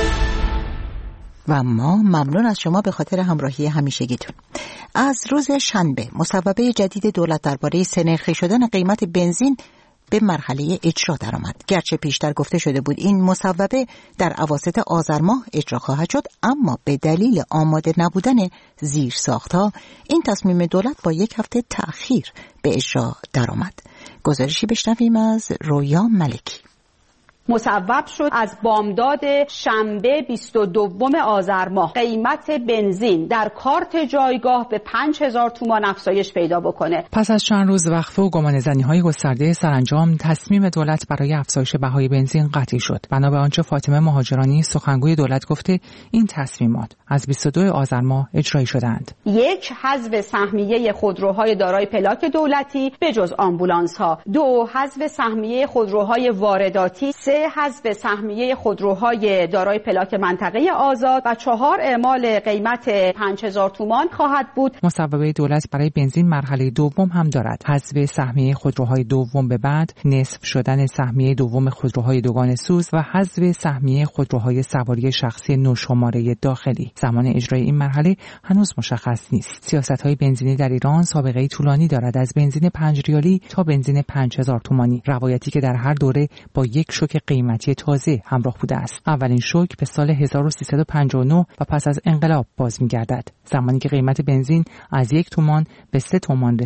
و ما ممنون از شما به خاطر همراهی همیشگیتون. از روز شنبه مصوبه جدید دولت درباره سه‌نرخی شدن قیمت بنزین به مرحله اجرا درآمد. گرچه پیشتر گفته شده بود این مصوبه در اواسط آذر ماه اجرا خواهد شد، اما به دلیل آماده نبودن زیرساخت‌ها این تصمیم دولت با 1 هفته تأخیر به اجرا درآمد. گزارشی بشنویم از رویا ملکی.
مصوب شد از بامداد شنبه 22 آذر ماه قیمت بنزین در کارت جایگاه به 5000 تومان افزایش پیدا بکنه.
پس از چند روز وقفه و گمانه‌زنی‌های گسترده سرانجام تصمیم دولت برای افزایش بهای بنزین قطعی شد. بنا به آنچه فاطمه مهاجرانی سخنگوی دولت گفته، این تصمیمات از 22 آذر ماه اجرایی شدند.
1. حذف سهمیه خودروهای دارای پلاک دولتی به جز آمبولانس‌ها. 2. حذف سهمیه خودروهای وارداتی. 3. حذف سهمیه خودروهای دارای پلاک منطقه آزاد و 4. اعمال قیمت 5000 تومان خواهد بود.
مصوبه دولت برای بنزین مرحله دوم هم دارد. حذف سهمیه خودروهای دوم به بعد، نصف شدن سهمیه دوم خودروهای دوگانه سوز و حذف سهمیه خودروهای سواری شخصی نوشماره داخلی. زمان اجرای این مرحله هنوز مشخص نیست. سیاست‌های بنزینی در ایران سابقه طولانی دارد، از بنزین 5 ریالی تا بنزین 5000 تومانی، روایتی که در هر دوره با یک شوک قیمتی تازه همراه بوده است. اولین شوک به سال 1359 و پس از انقلاب باز می‌گردد، زمانی که قیمت بنزین از 1 تومان به 3 تومان رسید.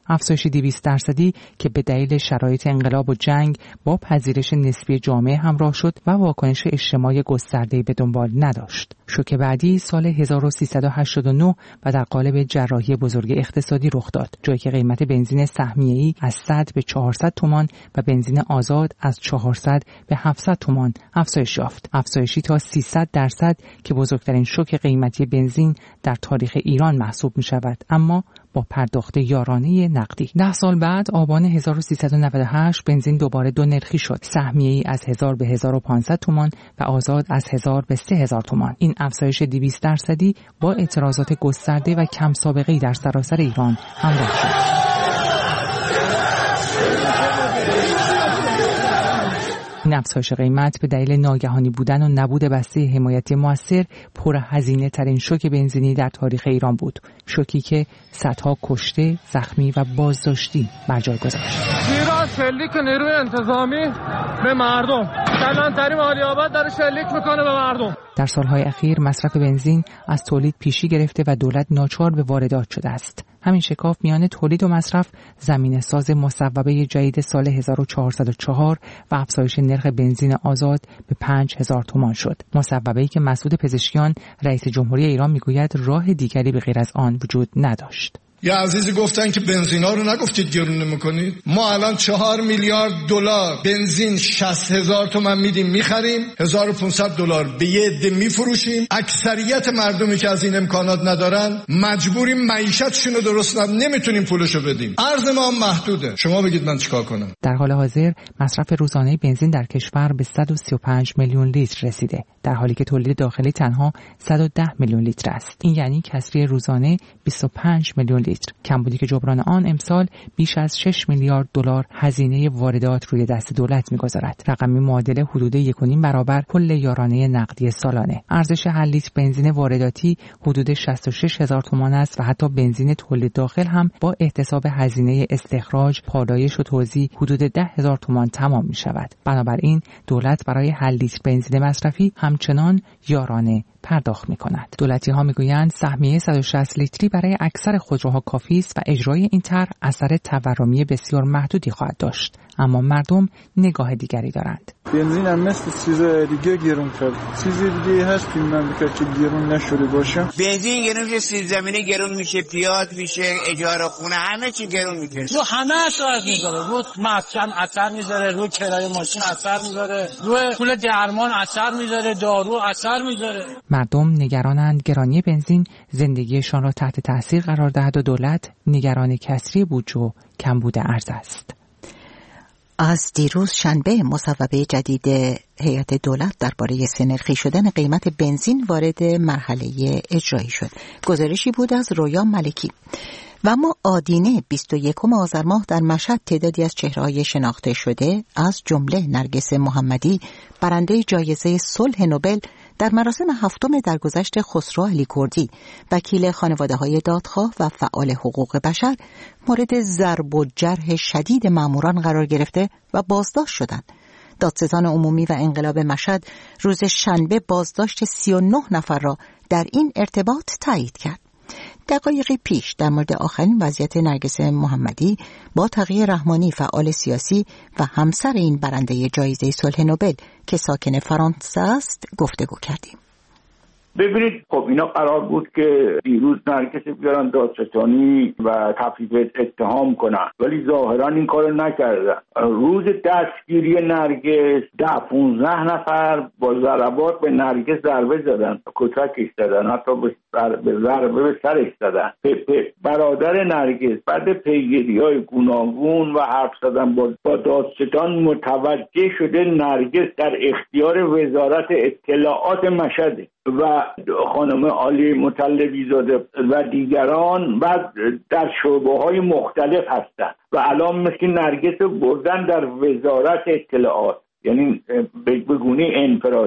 افزایش 200% که به دلیل شرایط انقلاب و جنگ با پذیرش نسبی جامعه همراه شد و واکنش اجتماعی گسترده‌ای به دنبال نداشت. شوک بعدی سال 1389 و در قالب جراحی بزرگ اقتصادی رخ داد، جایی که قیمت بنزین سهمیه‌ای از 100 به 400 تومان و بنزین آزاد از 400 به 700 تومان افزایش یافت. افزایشی تا 300% که بزرگترین شوک قیمتی بنزین در تاریخ ایران محسوب می شود، اما با پرداخت یارانه نقدی. 10 سال بعد آبان 1398 بنزین دوباره دو نرخی شد، سهمیه‌ای از 1000 به 1500 تومان و آزاد از 1000 به 3000 تومان. این افزایش 200% با اعتراضات گسترده و کم سابقه‌ای در سراسر ایران همراه شد. این افزایش قیمت به دلیل ناگهانی بودن و نبود بسته حمایتی مؤثر پرهزینه ترین شوک بنزینی در تاریخ ایران بود. شوکی که صدها کشته، زخمی و بازداشتی بر جای گذاشت.
زیرا از شلیک نیروی انتظامی به مردم، کلانتری مالی‌آباد داره شلیک میکنه به مردم.
در سالهای اخیر مصرف بنزین از تولید پیشی گرفته و دولت ناچار به واردات شده است. همین شکاف میان تولید و مصرف زمینه ساز مصوبه جدید سال 1404 و افزایش نرخ بنزین آزاد به 5000 تومان شد. مصوبه‌ای که مسعود پزشکیان رئیس جمهوری ایران میگوید راه دیگری به غیر از آن وجود نداشت.
یه عزیزی گفتن که بنزینا رو نگفتید گرون نمی‌کنید. ما الان 4 میلیارد دلار بنزین 60000 تومان میدیم میخریم، 1500 دلار به یه عده میفروشیم. اکثریت مردمی که از این امکانات ندارن مجبوریم معیشتشون رو درست نمیتونیم پولشو بدیم. ارز ما محدوده. شما بگید من چیکار کنم؟
در حال حاضر مصرف روزانه بنزین در کشور به 135 میلیون لیتر رسیده، در حالی که تولید داخلی تنها 110 میلیون لیتر است. این یعنی کسری روزانه 25 میلیون لیتر. کمبودی که جبران آن امسال بیش از 6 میلیارد دلار هزینه واردات روی دست دولت می‌گذارد، رقمی معادل حدود 1.5 برابر کل یارانه نقدی سالانه. ارزش هر لیتر بنزین وارداتی حدود 66000 تومان است و حتی بنزین تولید داخل هم با احتساب هزینه استخراج، پالایش و توزیع حدود 10000 تومان تمام می‌شود. بنابراین دولت برای هر لیتر بنزین مصرفی همچنان یارانه پرداخت می‌کند. دولتی‌ها می‌گویند سهمیه 160 لیتری برای اکثر خودروها کافی است و اجرای این طرح اثر تورمی بسیار محدودی خواهد داشت، اما مردم نگاه دیگری دارند.
بنزین هم مثل چیز دیگه گرون کرد. چیز دیگه هست که مملکت که گرون نشده باشه.
بنزین گرون میشه، سیب زمینی گرون میشه، پیاز میشه، اجاره خونه، همه چی گرون میشه.
رو همه اثر میذاره، رو مسکن اثر میذاره، رو کرایه ماشین اثر میذاره، رو پول درمان اثر میذاره، دارو اثر میذاره.
مردم نگرانند گرانی بنزین زندگیشان را تحت تاثیر قرار دهد و دولت نگران کسری بودجه و کمبود ارز است.
از دیروز شنبه مصوبه جدید هیئت دولت درباره سه‌نرخی شدن قیمت بنزین وارد مرحله اجرایی شد. گزارشی بود از رویا ملکی. و اما آدینه 21 آذر ماه در مشهد تعدادی از چهره‌های شناخته شده از جمله نرگس محمدی برنده جایزه صلح نوبل در مراسم 7 درگذشت خسرو علیکردی وکیل خانواده‌های دادخواه و فعال حقوق بشر مورد ضرب و جرح شدید ماموران قرار گرفته و بازداشت شدند. دادستان عمومی و انقلاب مشهد روز شنبه بازداشت 39 نفر را در این ارتباط تایید کرد. دقایقی پیش در مورد آخرین وضعیت نرگس محمدی با تقی رحمانی فعال سیاسی و همسر این برنده جایزه صلح نوبل که ساکن فرانسه است گفتگو کردیم.
ببینید خب اینا قرار بود که دیروز نرگس بیارن دادستانی و تفریح اتهام کنن، ولی ظاهرا این کارو نکردن. روز دستگیری نرگس 10-15 نفر با ضربات به نرگس ضربه زدن، کتکش زدن، حتی به ضربه به سرش زدن. برادر نرگس بعد پیگیری‌های گوناگون و حرف زدن با دادستان متوجه شده نرگس در اختیار وزارت اطلاعات مشهده و خانم عالی مطلبی زاده و دیگران و در شعبه‌های مختلف هستند و الان مثل نرگس بردن در وزارت اطلاعات، یعنی به گونه انفرادی.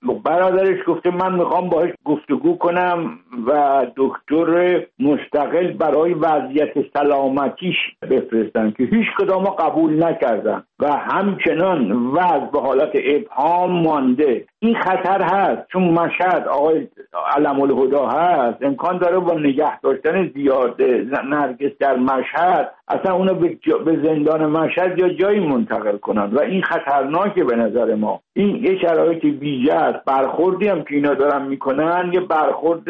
برادرش گفته من میخوام باهاش گفتگو کنم و دکتر مستقل برای وضعیت سلامتیش بفرستن که هیچ کدام قبول نکردن و همچنان وضع به حالت ابهام مانده. این خطر هست چون مشهد آقای علم‌الهدی هست، امکان داره با نگه داشتن زیاد نرگس در مشهد اصلا اونو به زندان مشهد یا جایی منتقل کنن و این خطرناکه به نظر ما. این یه شرایط ویژه است. برخوردی هم که اینا دارن میکنن یه برخورد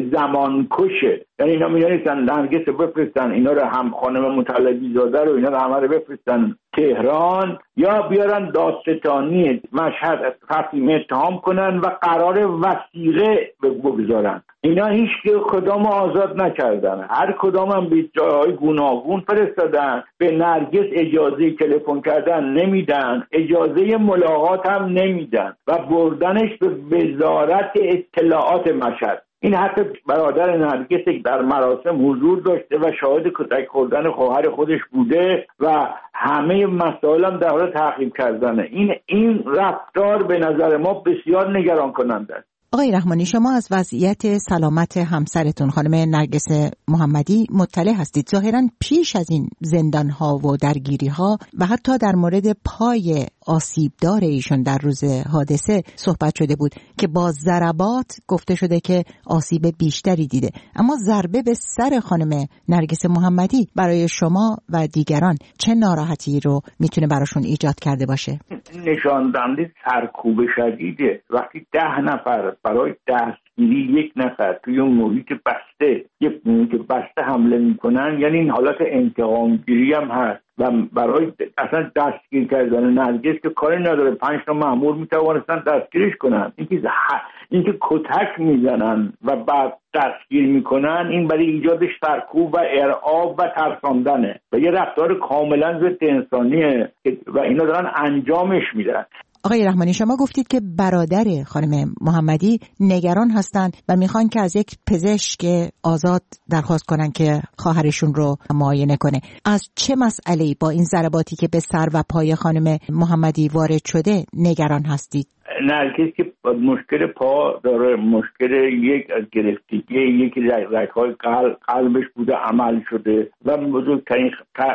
زمانکشه، یعنی اینا میدونستن نرگس بفرستن اینا رو، هم خانم مطلبی زاده رو اینا رو همه رو بفرستن تهران یا بیارن دادستانی مشهد تقدیم اتهام کنن و قرار وثیقه بگذارن. اینا هیچ کدام آزاد نکردن، هر کدام هم به جاهای گوناگون فرستادن. به نرگس اجازه تلفن کردن نمیدن، اجازه ملاقات هم نمیدن و بردنش به وزارت اطلاعات مشهد. این حتی برادر نرگس در مراسم حضور داشته و شاهد کتک خوردن خواهر خودش بوده و همه مسائل هم در حال تعقیب کردنه. این رفتار به نظر ما بسیار نگران کننده است.
آقای رحمانی، شما از وضعیت سلامت همسرتون خانم نرگس محمدی مطلع هستید. ظاهراً پیش از این زندان‌ها و درگیری‌ها و حتی در مورد پای آسیبدار ایشون در روز حادثه صحبت شده بود که با ضربات گفته شده که آسیب بیشتری دیده، اما ضربه به سر خانم نرگس محمدی برای شما و دیگران چه ناراحتی رو میتونه براشون ایجاد کرده باشه؟
نشان دهنده سرکوب شدیده. وقتی 10 نفر برای دستگیری یک نفر توی اون محیط بسته، یک محیط بسته حمله میکنن، یعنی این حالت انتقامگیری هم هست و برای اصلا دستگیر کردن نرگس که کاری نداره، 5 تا مأمور میتوانستن دستگیرش کنن. اینکه کتک میزنن و بعد دستگیر میکنن، این برای ایجاد سرکوب و ارعاب و ترساندنه و یه رفتار کاملا ضد انسانیه و اینا دارن انجامش میدن.
آقای رحمانی، شما گفتید که برادر خانم محمدی نگران هستند و میخوان که از یک پزشک آزاد درخواست کنن که خواهرشون رو معاینه کنه. از چه مسئله‌ای با این ضرباتی که به سر و پای خانم محمدی وارد شده نگران هستید؟
نرگس که مشکل پا داره، مشکل یک گرفتگی یکی رگ‌های قلبش بوده عمل شده و بزرگترین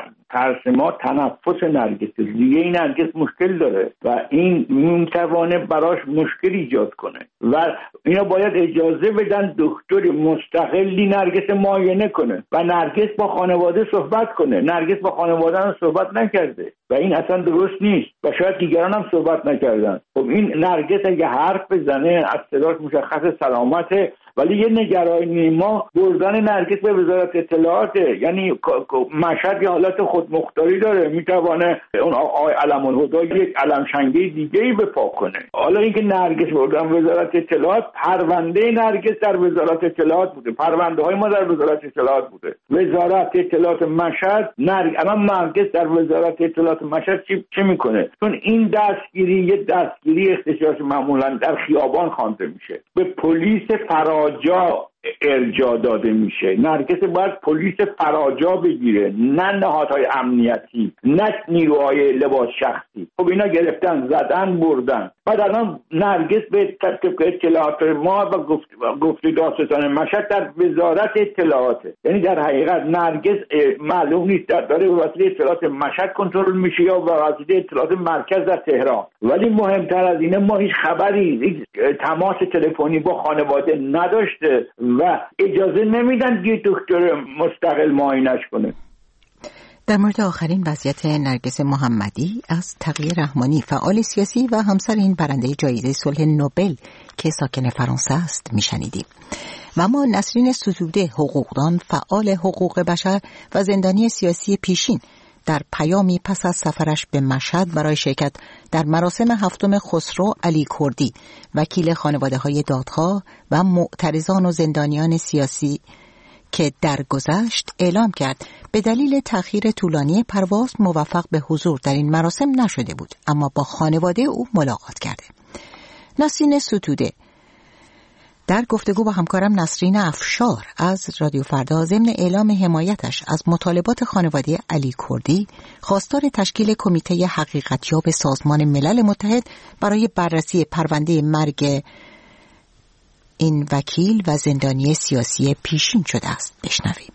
ترس ما تنفس نرگس. دیگه این نرگس مشکل داره و این میتوانه براش مشکل ایجاد کنه و اینا باید اجازه بدن دکتر مستقلی نرگس معاینه کنه و نرگس با خانواده صحبت کنه. نرگس با خانواده هم صحبت نکرده و این اصلا درست نیست و شاید دیگران هم صحبت نکردن. خب این نرگس اگه حرف بزنه از صداش مشخص سلامته، ولی یه نگرانی ما بردن نرگس به وزارت اطلاعاته. یعنی مشهد یه حالت خودمختاری داره، میتوانه اون آقای علم‌الهدی یک علمشنگه دیگه‌ای بپا کنه. حالا اینکه نرگس بردن وزارت اطلاعات، پرونده نرگس در وزارت اطلاعات بوده، پرونده های ما در وزارت اطلاعات بوده. وزارت اطلاعات مشهد اما نرگس در وزارت اطلاعات مشهد چی میکنه؟ چون این دستگیری یه دستگیری اختصاصی معمولا در خیابان خوانده میشه، به پلیس فراجا ارجاع داده میشه. نرگس باید پلیس فراجا بگیره، نه نهادهای امنیتی، نه نیروهای لباس شخصی. خب اینا گرفتن، زدن، بردن. بعد الان نرگس به طبق اطلاعات ما و گفته دادستان مشهد در وزارت اطلاعاته. یعنی در حقیقت نرگس معلوم نیست داره به وسیله اطلاعات مشهد کنترل میشه یا به وسیله اطلاعات مرکز در تهران. ولی مهمتر از اینه ما هیچ خبری، تماس تلفنی با خانواده نداشته و اجازه نمیدن که دکتر مستقل معاینش کنه.
در مورد آخرین وضعیت نرگس محمدی از تقی رحمانی، فعال سیاسی و همسر این برنده جایزه صلح نوبل که ساکن فرانسه است میشنیدیم. و اما نسرین ستوده، حقوقدان، فعال حقوق بشر و زندانی سیاسی پیشین، در پیامی پس از سفرش به مشهد برای شرکت در مراسم 7 خسرو علی کردی، وکیل خانواده‌های دادخواه و معترضان و زندانیان سیاسی که درگذشت اعلام کرد به دلیل تأخیر طولانی پرواز موفق به حضور در این مراسم نشده بود، اما با خانواده او ملاقات کرده. نسرین ستوده در گفتگو با همکارم نسرین افشار از رادیو فردا ضمن اعلام حمایتش از مطالبات خانواده علی کردی، خواستار تشکیل کمیته حقیقتیاب سازمان ملل متحد برای بررسی پرونده مرگ این وکیل و زندانی سیاسی پیشین شده است. بشنویم.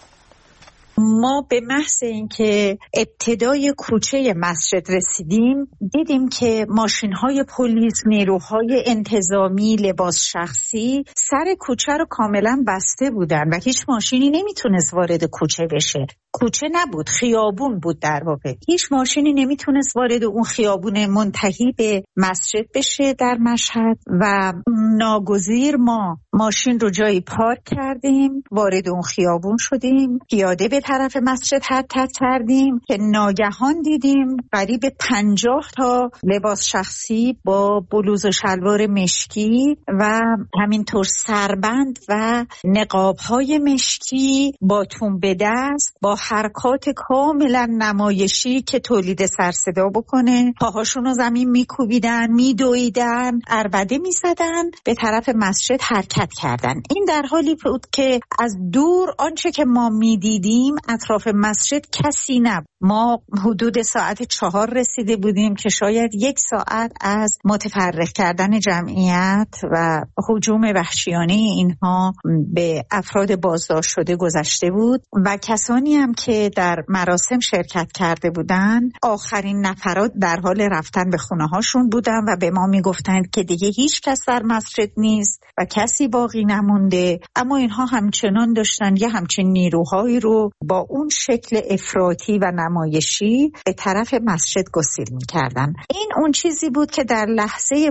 ما به محض اینکه ابتدای کوچه مسجد رسیدیم دیدیم که ماشین‌های پلیس، نیروهای انتظامی، لباس شخصی سر کوچه رو کاملا بسته بودن و هیچ ماشینی نمیتونست وارد کوچه بشه. کوچه نبود، خیابون بود در واقع. هیچ ماشینی نمیتونست وارد اون خیابون منتهی به مسجد بشه در مشهد و ناگزیر ما ماشین رو جایی پارک کردیم، وارد اون خیابون شدیم، پیاده به طرف مسجد حرکت کردیم که ناگهان دیدیم قریب 50 تا لباس شخصی با بلوز و شلوار مشکی و همینطور سربند و نقاب‌های مشکی با تون به دست، با حرکات کاملا نمایشی که تولید سر صدا بکنه، پاهاشون رو زمین میکوبیدن، میدویدن، عربده میزدن، به طرف مسجد حرکت کردن. این در حالی بود که از دور آنچه که ما میدیدیم اطراف مسجد کسی نبود. ما حدود ساعت 4 رسیده بودیم که شاید 1 ساعت از متفرق کردن جمعیت و هجوم وحشیانه اینها به افراد بازداشت شده گذشته بود و کسانی هم که در مراسم شرکت کرده بودند آخرین نفرات در حال رفتن به خونه هاشون بودن و به ما میگفتند که دیگه هیچ کس در مسجد نیست و کسی باقی نمونده، اما اینها همچنان داشتن یه همچین نیروهایی رو با اون شکل افراطی و نمایشی به طرف مسجد گسیل می‌کردن. این اون چیزی بود که در لحظه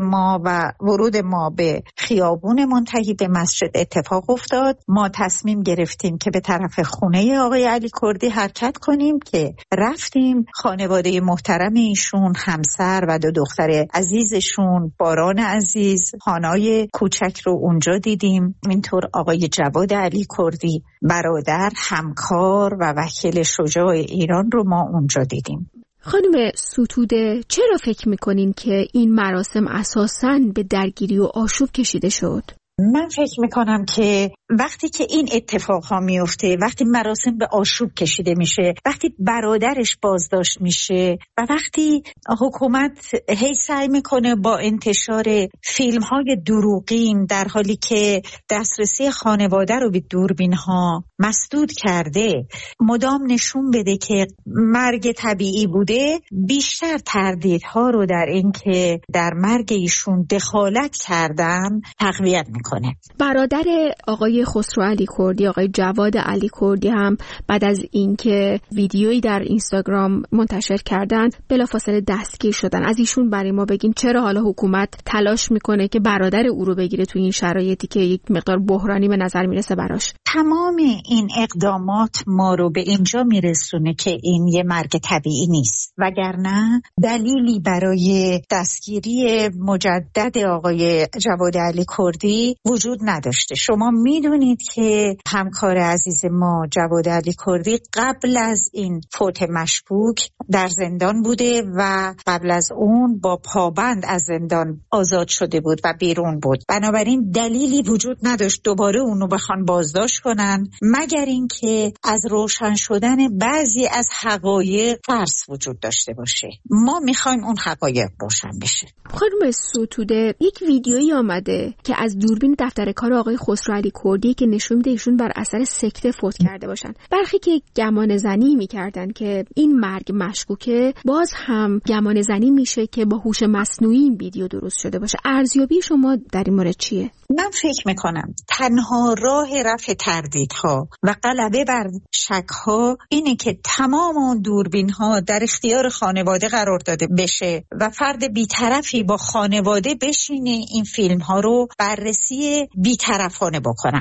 ورود ما به خیابون منتهی به مسجد اتفاق افتاد. ما تصمیم گرفتیم که به طرف خونه آقای علی کردی حرکت کنیم که رفتیم. خانواده محترم ایشون، همسر و 2 دختر عزیزشون، باران عزیز، خانای کوچک رو اونجا دیدیم. اینطور آقای جواد علی کردی، برادر، همکار و وکیل شجاع ایران رو ما اونجا دیدیم.
خانم ستوده، چرا فکر میکنین که این مراسم اساساً به درگیری و آشوب کشیده شد؟
من فکر میکنم که وقتی که این اتفاقها میفته، وقتی مراسم به آشوب کشیده میشه، وقتی برادرش بازداشت میشه و وقتی حکومت هی سعی میکنه با انتشار فیلمهای دروغین در حالی که دسترسی خانواده رو به دوربینها مسدود کرده مدام نشون بده که مرگ طبیعی بوده، بیشتر تردیدها رو در این که در مرگ ایشون دخالت کردن تقویت میکنه.
برادر آقای خسرو علی کردی، آقای جواد علی کردی هم بعد از اینکه ویدیویی در اینستاگرام منتشر کردن بلافاصله دستگیر شدن. از ایشون برای ما بگین چرا حالا حکومت تلاش میکنه که برادر او رو بگیره تو این شرایطی که یک مقدار بحرانی به نظر میرسه براش؟
تمام این اقدامات ما رو به اینجا میرسونه که این یه مرگ طبیعی نیست، وگرنه دلیلی برای دستگیری مجدد آقای جواد علی کردی وجود نداشته. شما میدونید که همکار عزیز ما جواد علی کردی قبل از این فوت مشکوک در زندان بوده و قبل از اون با پابند از زندان آزاد شده بود و بیرون بود. بنابراین دلیلی وجود نداشت دوباره اونو بخوان بازداشت کنن مگر اینکه از روشن شدن بعضی از حقایق ترس وجود داشته باشه. ما میخوایم اون حقایق روشن بشه.
خانم ستوده، یک ویدیویی آمده که از دوربین دفتر کار آقای خسرو علی کردی که نشون میده ایشون بر اثر سکته فوت کرده باشن. برخی که گمان زنی میکردن که این مرگ مشکوکه، باز هم گمان زنی میشه که با هوش مصنوعی این ویدیو درست شده باشه. ارزیابی شما در این مورد چیه؟
من فکر میکنم تنها راه رفع تردیدها و غلبه بر شکها اینه که تمام اون دوربین‌ها در اختیار خانواده قرار داده بشه و فرد بی‌طرفی با خانواده بشینه این فیلم‌ها رو بررسی بی‌طرفانه بکنن.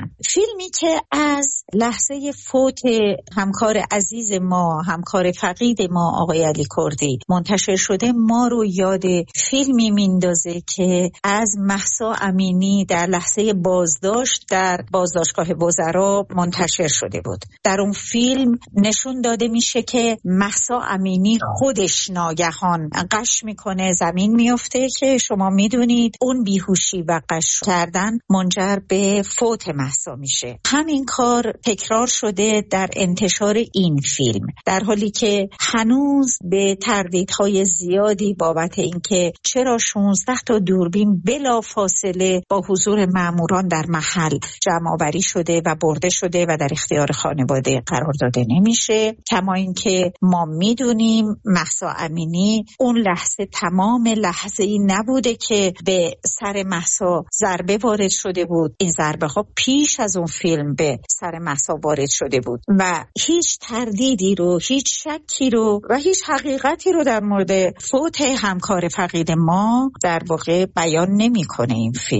میکنم. فیلمی که از لحظه فوت همکار عزیز ما، همکار فقید ما آقای علی کردی منتشر شده، ما رو یاد فیلمی میندازه که از مهسا امینی در لحظه بازداشت در بازداشتگاه وزرا منتشر شده بود. در اون فیلم نشون داده میشه که مهسا امینی خودش ناگهان قش میکنه، زمین میفته که شما میدونید اون بیهوشی و قش کردن منجر به فوت مهسا میشه. همین کار تکرار شده در انتشار این فیلم، در حالی که هنوز به تردیدهای زیادی بابت اینکه چرا 16 تا دوربین بلا فاصله با حضور ماموران در محل جمع آوری شده و برده شده و در اختیار خانواده قرار داده نمیشه. کما اینکه ما میدونیم مهسا امینی اون لحظه تمام لحظه ای نبوده که به سر مهسا ضربه وارد شده بود. این ضربه ها پیش از اون فیلم به سر مهسا وارد شده بود و هیچ تردیدی رو، هیچ شکی رو و هیچ حقیقتی رو در مورد فوت همکار فقید ما در واقع بیان نمی‌کنه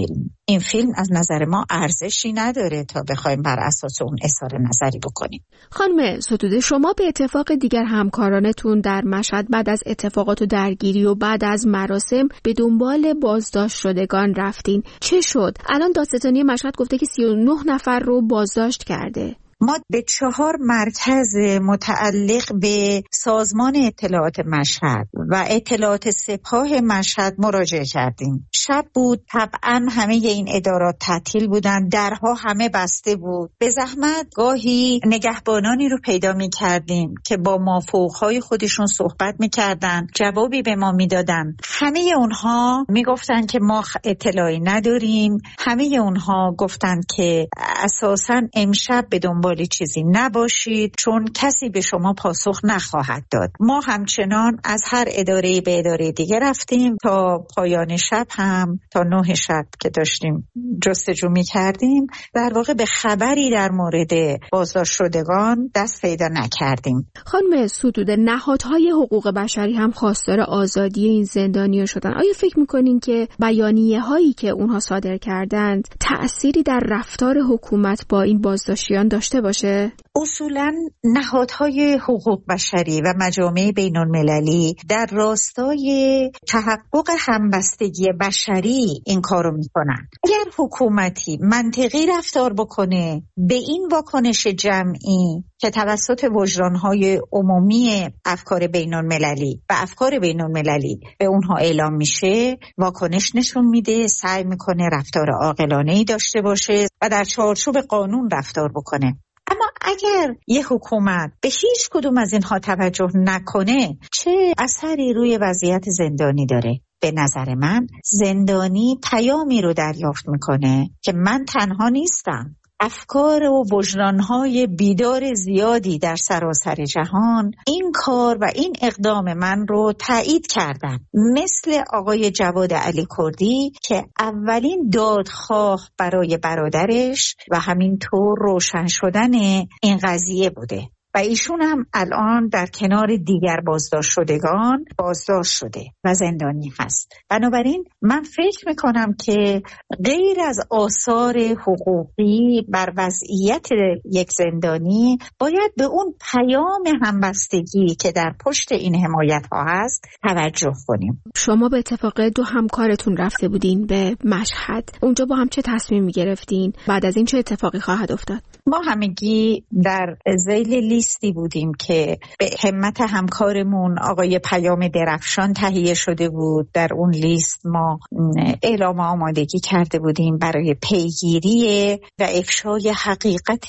این فیلم از نظر ما ارزشی نداره تا بخوایم بر اساس اون اظهار نظری بکنیم.
خانم ستوده، شما به اتفاق دیگر همکارانتون در مشهد بعد از اتفاقات و درگیری و بعد از مراسم به دنبال بازداشت شدگان رفتین. چه شد؟ الان دادستانی مشهد گفته که 39 نفر رو بازداشت کرده.
ما به 4 مرکز متعلق به سازمان اطلاعات مشهد و اطلاعات سپاه مشهد مراجعه کردیم. شب بود، طبعا همه این ادارات تعطیل بودن، درها همه بسته بود. به زحمت گاهی نگهبانانی رو پیدا می کردیم که با مافوقهای خودشون صحبت می کردن، جوابی به ما می دادن. همه اونها می گفتن که ما اطلاعی نداریم، همه اونها گفتن که اساساً امشب به دنبال چیزی نباشید چون کسی به شما پاسخ نخواهد داد. ما همچنان از هر اداره به اداره دیگه رفتیم تا پایان شب هم تا 9 شب که داشتیم جستجو می کردیم در واقع به خبری در مورد بازداشت شدگان دست پیدا نکردیم.
خانم ستوده، نهادهای حقوق بشری هم خواستار آزادی این زندانیان شدن. آیا فکر میکنین که بیانیه هایی که اونها صادر کردند تأثیری در رفتار حکومت با این بازداشتیان داشته باشه؟
اصولاً نهادهای حقوق بشری و مجامع بین‌المللی در راستای تحقق همبستگی بشری این کارو میکنن. اگر حکومتی منطقی رفتار بکنه به این واکنش جمعی که توسط وجدانهای عمومی افکار بین‌المللی و افکار بین‌المللی به اونها اعلام میشه، واکنش نشون میده، سعی میکنه رفتار عاقلانه‌ای داشته باشه و در چارچوب قانون رفتار بکنه. اما اگر یه حکومت به هیچ کدوم از اینها توجه نکنه چه اثری روی وضعیت زندانی داره؟ به نظر من زندانی پیامی رو دریافت میکنه که من تنها نیستم. افکار و وجدانهای بیدار زیادی در سراسر جهان این کار و این اقدام من رو تایید کردن، مثل آقای جواد علی کردی که اولین دادخواه برای برادرش و همینطور روشن شدن این قضیه بوده و ایشون هم الان در کنار دیگر بازداشت شدگان بازداشت شده و زندانی هست. بنابراین من فکر میکنم که غیر از آثار حقوقی بر وضعیت یک زندانی باید به اون پیام همبستگی که در پشت این حمایت ها هست توجه کنیم.
شما به اتفاق 2 همکارتون رفته بودین به مشهد، اونجا با هم چه تصمیمی گرفتین؟ بعد از این چه اتفاقی خواهد افتاد؟
ما همگی در ذیل لیستی بودیم که به همت همکارمون آقای پیام درفشان تهیه شده بود. در اون لیست ما اعلام آمادگی کرده بودیم برای پیگیری و افشای حقیقت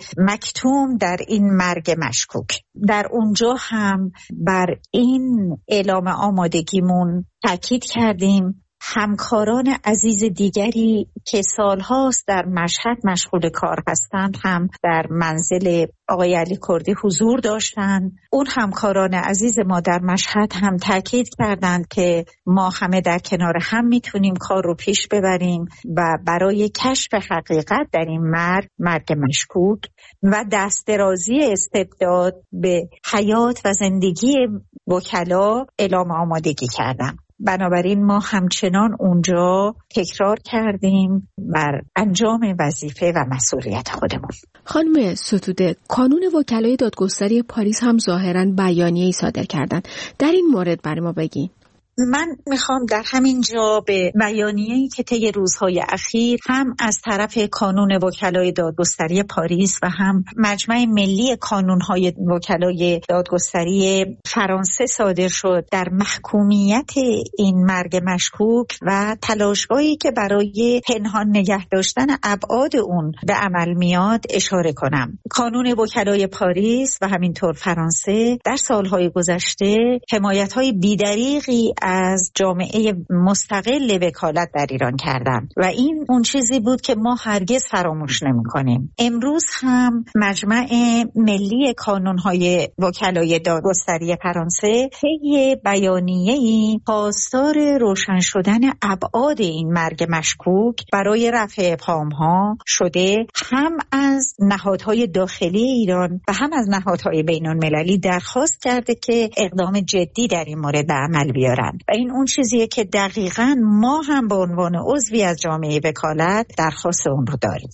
مکتوم در این مرگ مشکوک. در اونجا هم بر این اعلام آمادگیمون تاکید کردیم. همکاران عزیز دیگری که سالهاست در مشهد مشغول کار هستند هم در منزل آقای علی کردی حضور داشتند. اون همکاران عزیز ما در مشهد هم تاکید کردند که ما همه در کنار هم میتونیم کار رو پیش ببریم و برای کشف حقیقت در این مرگ مشکوک و دست درازی استبداد به حیات و زندگی وکلا اعلام آمادگی کردم. بنابراین ما همچنان اونجا تکرار کردیم بر انجام وظیفه و مسئولیت خودمون.
خانم ستوده، کانون وکلای دادگستری پاریس هم ظاهراً بیانیه‌ای صادر کردن. در این مورد برای ما بگین.
من میخوام در همین جا به بیانیه‌ای که طی روزهای اخیر هم از طرف کانون وکلای دادگستری پاریس و هم مجمع ملی کانون‌های وکلای دادگستری فرانسه صادر شد در محکومیت این مرگ مشکوک و تلاش‌هایی که برای پنهان نگه داشتن ابعاد اون به عمل میاد اشاره کنم. کانون وکلای پاریس و همینطور فرانسه در سالهای گذشته حمایت‌های بی‌دریغی از جامعه مستقل وکالت در ایران کردند و این اون چیزی بود که ما هرگز فراموش نمی‌کنیم. امروز هم مجمع ملی کانون‌های وکلای دادگستری فرانسه طی بیانیه‌ای خواستار روشن شدن ابعاد این مرگ مشکوک برای رفع ابهام‌ها شده، هم از نهادهای داخلی ایران و هم از نهادهای بین‌المللی درخواست کرده که اقدام جدی در این مورد به عمل بیارن. و این اون چیزیه که دقیقاً ما هم به عنوان عضوی از جامعه وکالت درخواست اون رو داریم.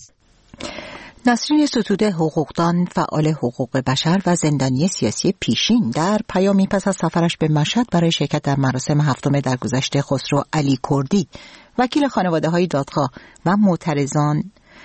نسرین ستوده، حقوقدان، فعال حقوق بشر و زندانی سیاسی پیشین، در پیامی پس از سفرش به مشهد برای شرکت در مراسم هفتم درگذشت خسرو علی کردی، وکیل خانواده‌های دادخواه و معترضان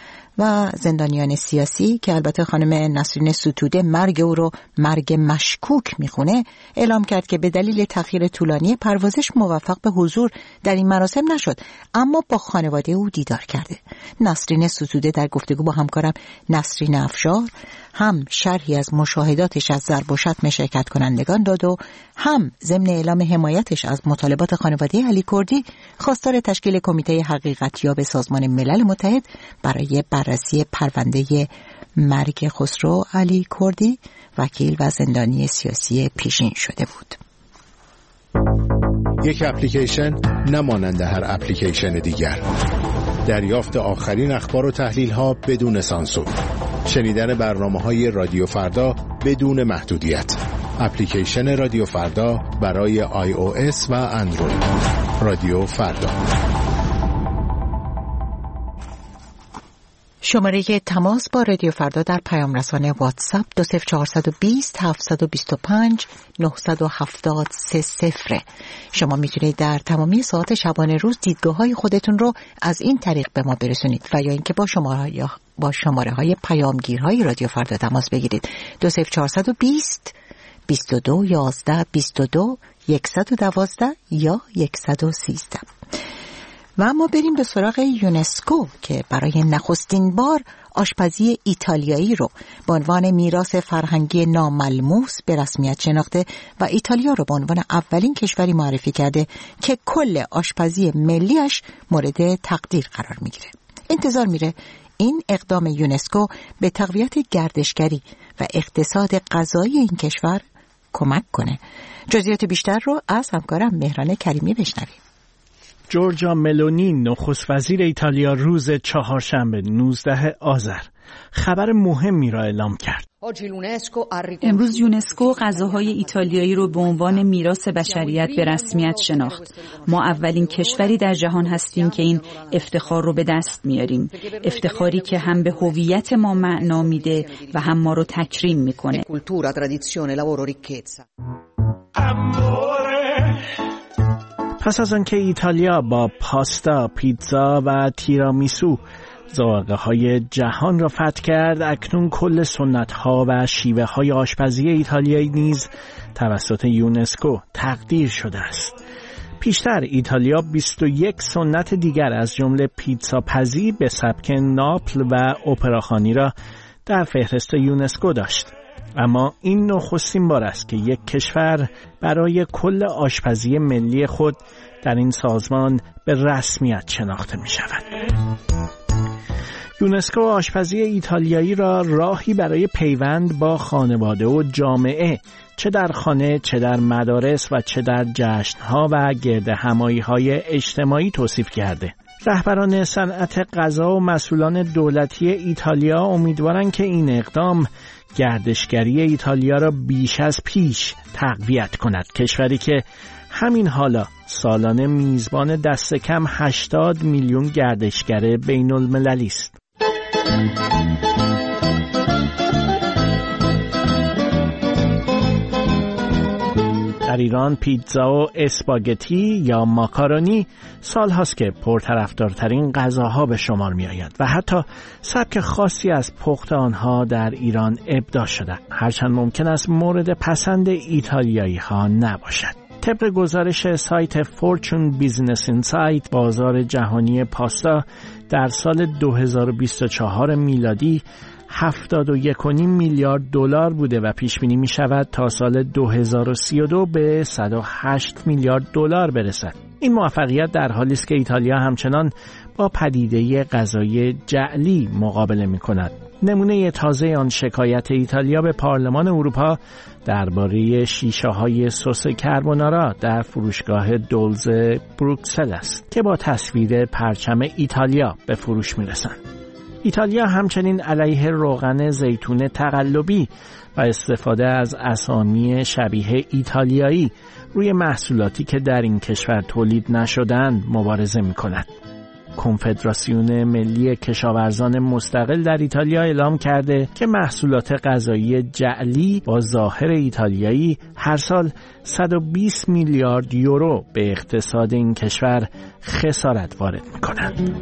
و زندانیان سیاسی که البته خانم نسرین ستوده مرگ او رو مرگ مشکوک میخونه، اعلام کرد که به دلیل تأخیر طولانی پروازش موفق به حضور در این مراسم نشد، اما با خانواده او دیدار کرده. نسرین ستوده در گفتگو با همکارم نسرین افشار هم شرحی از مشاهداتش از ضرب و شتم شرکت کنندگان داد و هم ضمن اعلام حمایتش از مطالبات خانواده علی کردی خواستار تشکیل کمیته حقیقتیاب سازمان ملل متحد برای بررسی پرونده مرگ خسرو علی کردی، وکیل و زندانی سیاسی پیشین شده بود.
یک اپلیکیشن نمانند هر اپلیکیشن دیگر. دریافت آخرین اخبار و تحلیل‌ها بدون سانسور. شنیدن برنامه‌های رادیو فردا بدون محدودیت. اپلیکیشن رادیو فردا برای iOS و اندروید. رادیو فردا.
شماره تماس با رادیو فردا در پیام رسانه واتساپ 20420 725 970 شما میتونید در تمامی ساعات شبانه روز دیدگاه‌های خودتون رو از این طریق به ما برسونید و یا اینکه با شماره های پیامگیرهای رادیو فردا تماس بگیرید 20420 22 11 22 112 یا 113. و اما بریم به سراغ یونسکو که برای نخستین بار آشپزی ایتالیایی رو به عنوان میراث فرهنگی ناملموس به رسمیت شناخته و ایتالیا رو به عنوان اولین کشوری معرفی کرده که کل آشپزی ملیش مورد تقدیر قرار میگیره. انتظار میره این اقدام یونسکو به تقویت گردشگری و اقتصاد غذایی این کشور کمک کنه. جزئیات بیشتر رو از همکارم مهران کریمی بشنویم.
جورجا ملونی نخست وزیر ایتالیا روز چهارشنبه 19 آذر خبر مهمی را اعلام کرد.
امروز یونسکو غذاهای ایتالیایی رو به عنوان میراث بشریت به رسمیت شناخت. ما اولین کشوری در جهان هستیم که این افتخار رو به دست میاریم. افتخاری که هم به هویت ما معنا میده و هم ما رو تکریم میکنه.
پس از آنکه ایتالیا با پاستا، پیتزا و تیرامیسو ذائقه‌های جهان را فتح کرد، اکنون کل سنت‌ها و شیوه‌های آشپزی ایتالیایی نیز توسط یونسکو تقدیر شده است. پیشتر ایتالیا 21 سنت دیگر از جمله پیتزا پزی به سبک ناپل و اپراخوانی را در فهرست یونسکو داشت. اما این نخستین بار است که یک کشور برای کل آشپزی ملی خود در این سازمان به رسمیت شناخته می شود. یونسکو آشپزی ایتالیایی را راهی برای پیوند با خانواده و جامعه، چه در خانه، چه در مدارس و چه در جشنها و گرد همایی‌های اجتماعی توصیف کرده. رهبران صنعت غذا و مسئولان دولتی ایتالیا امیدوارند که این اقدام گردشگری ایتالیا را بیش از پیش تقویت کند. کشوری که همین حالا سالانه میزبان دست کم 80 میلیون گردشگر بین المللی است. در ایران پیتزا و اسپاگتی یا ماکارونی سال هاست که پرطرفدارترین غذاها به شمار می آید و حتی سبک خاصی از پخت آنها در ایران ابداع شده، هرچند ممکن است مورد پسند ایتالیایی ها نباشد. طبق گزارش سایت فورچون بیزنس اینسایت، بازار جهانی پاستا در سال 2024 میلادی 71.5 میلیارد دلار بوده و پیش بینی می شود تا سال 2032 به 108 میلیارد دلار برسد. این موفقیت در حالی است که ایتالیا همچنان با پدیده غذای جعلی مقابله می کند. نمونه تازه آن شکایت ایتالیا به پارلمان اروپا درباره شیشه‌های سس کربونارا در فروشگاه دولز بروکسل است که با تصویر پرچم ایتالیا به فروش می‌رسند. ایتالیا همچنین علیه روغن زیتون تقلبی و استفاده از اسامی شبیه ایتالیایی روی محصولاتی که در این کشور تولید نشده‌اند مبارزه می‌کند. کنفدراسیون ملی کشاورزان مستقل در ایتالیا اعلام کرده که محصولات غذایی جعلی با ظاهر ایتالیایی هر سال 120 میلیارد یورو به اقتصاد این کشور خسارت وارد می‌کنند.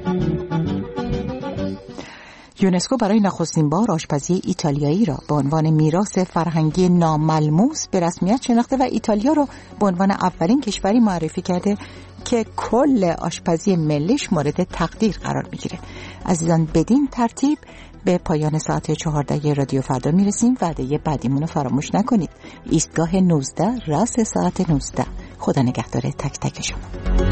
یونسکو برای نخستین بار آشپزی ایتالیایی را به عنوان میراث فرهنگی ناملموس به رسمیت شناخته و ایتالیا را به عنوان اولین کشوری معرفی کرده که کل آشپزی ملیش مورد تقدیر قرار میگیره. عزیزان، بدین ترتیب به پایان ساعت 14 رادیو فردا میرسیم. وعده بعدیمون رو فراموش نکنید. ایستگاه 19 راست ساعت 19. خدا نگهدار تک تک شما.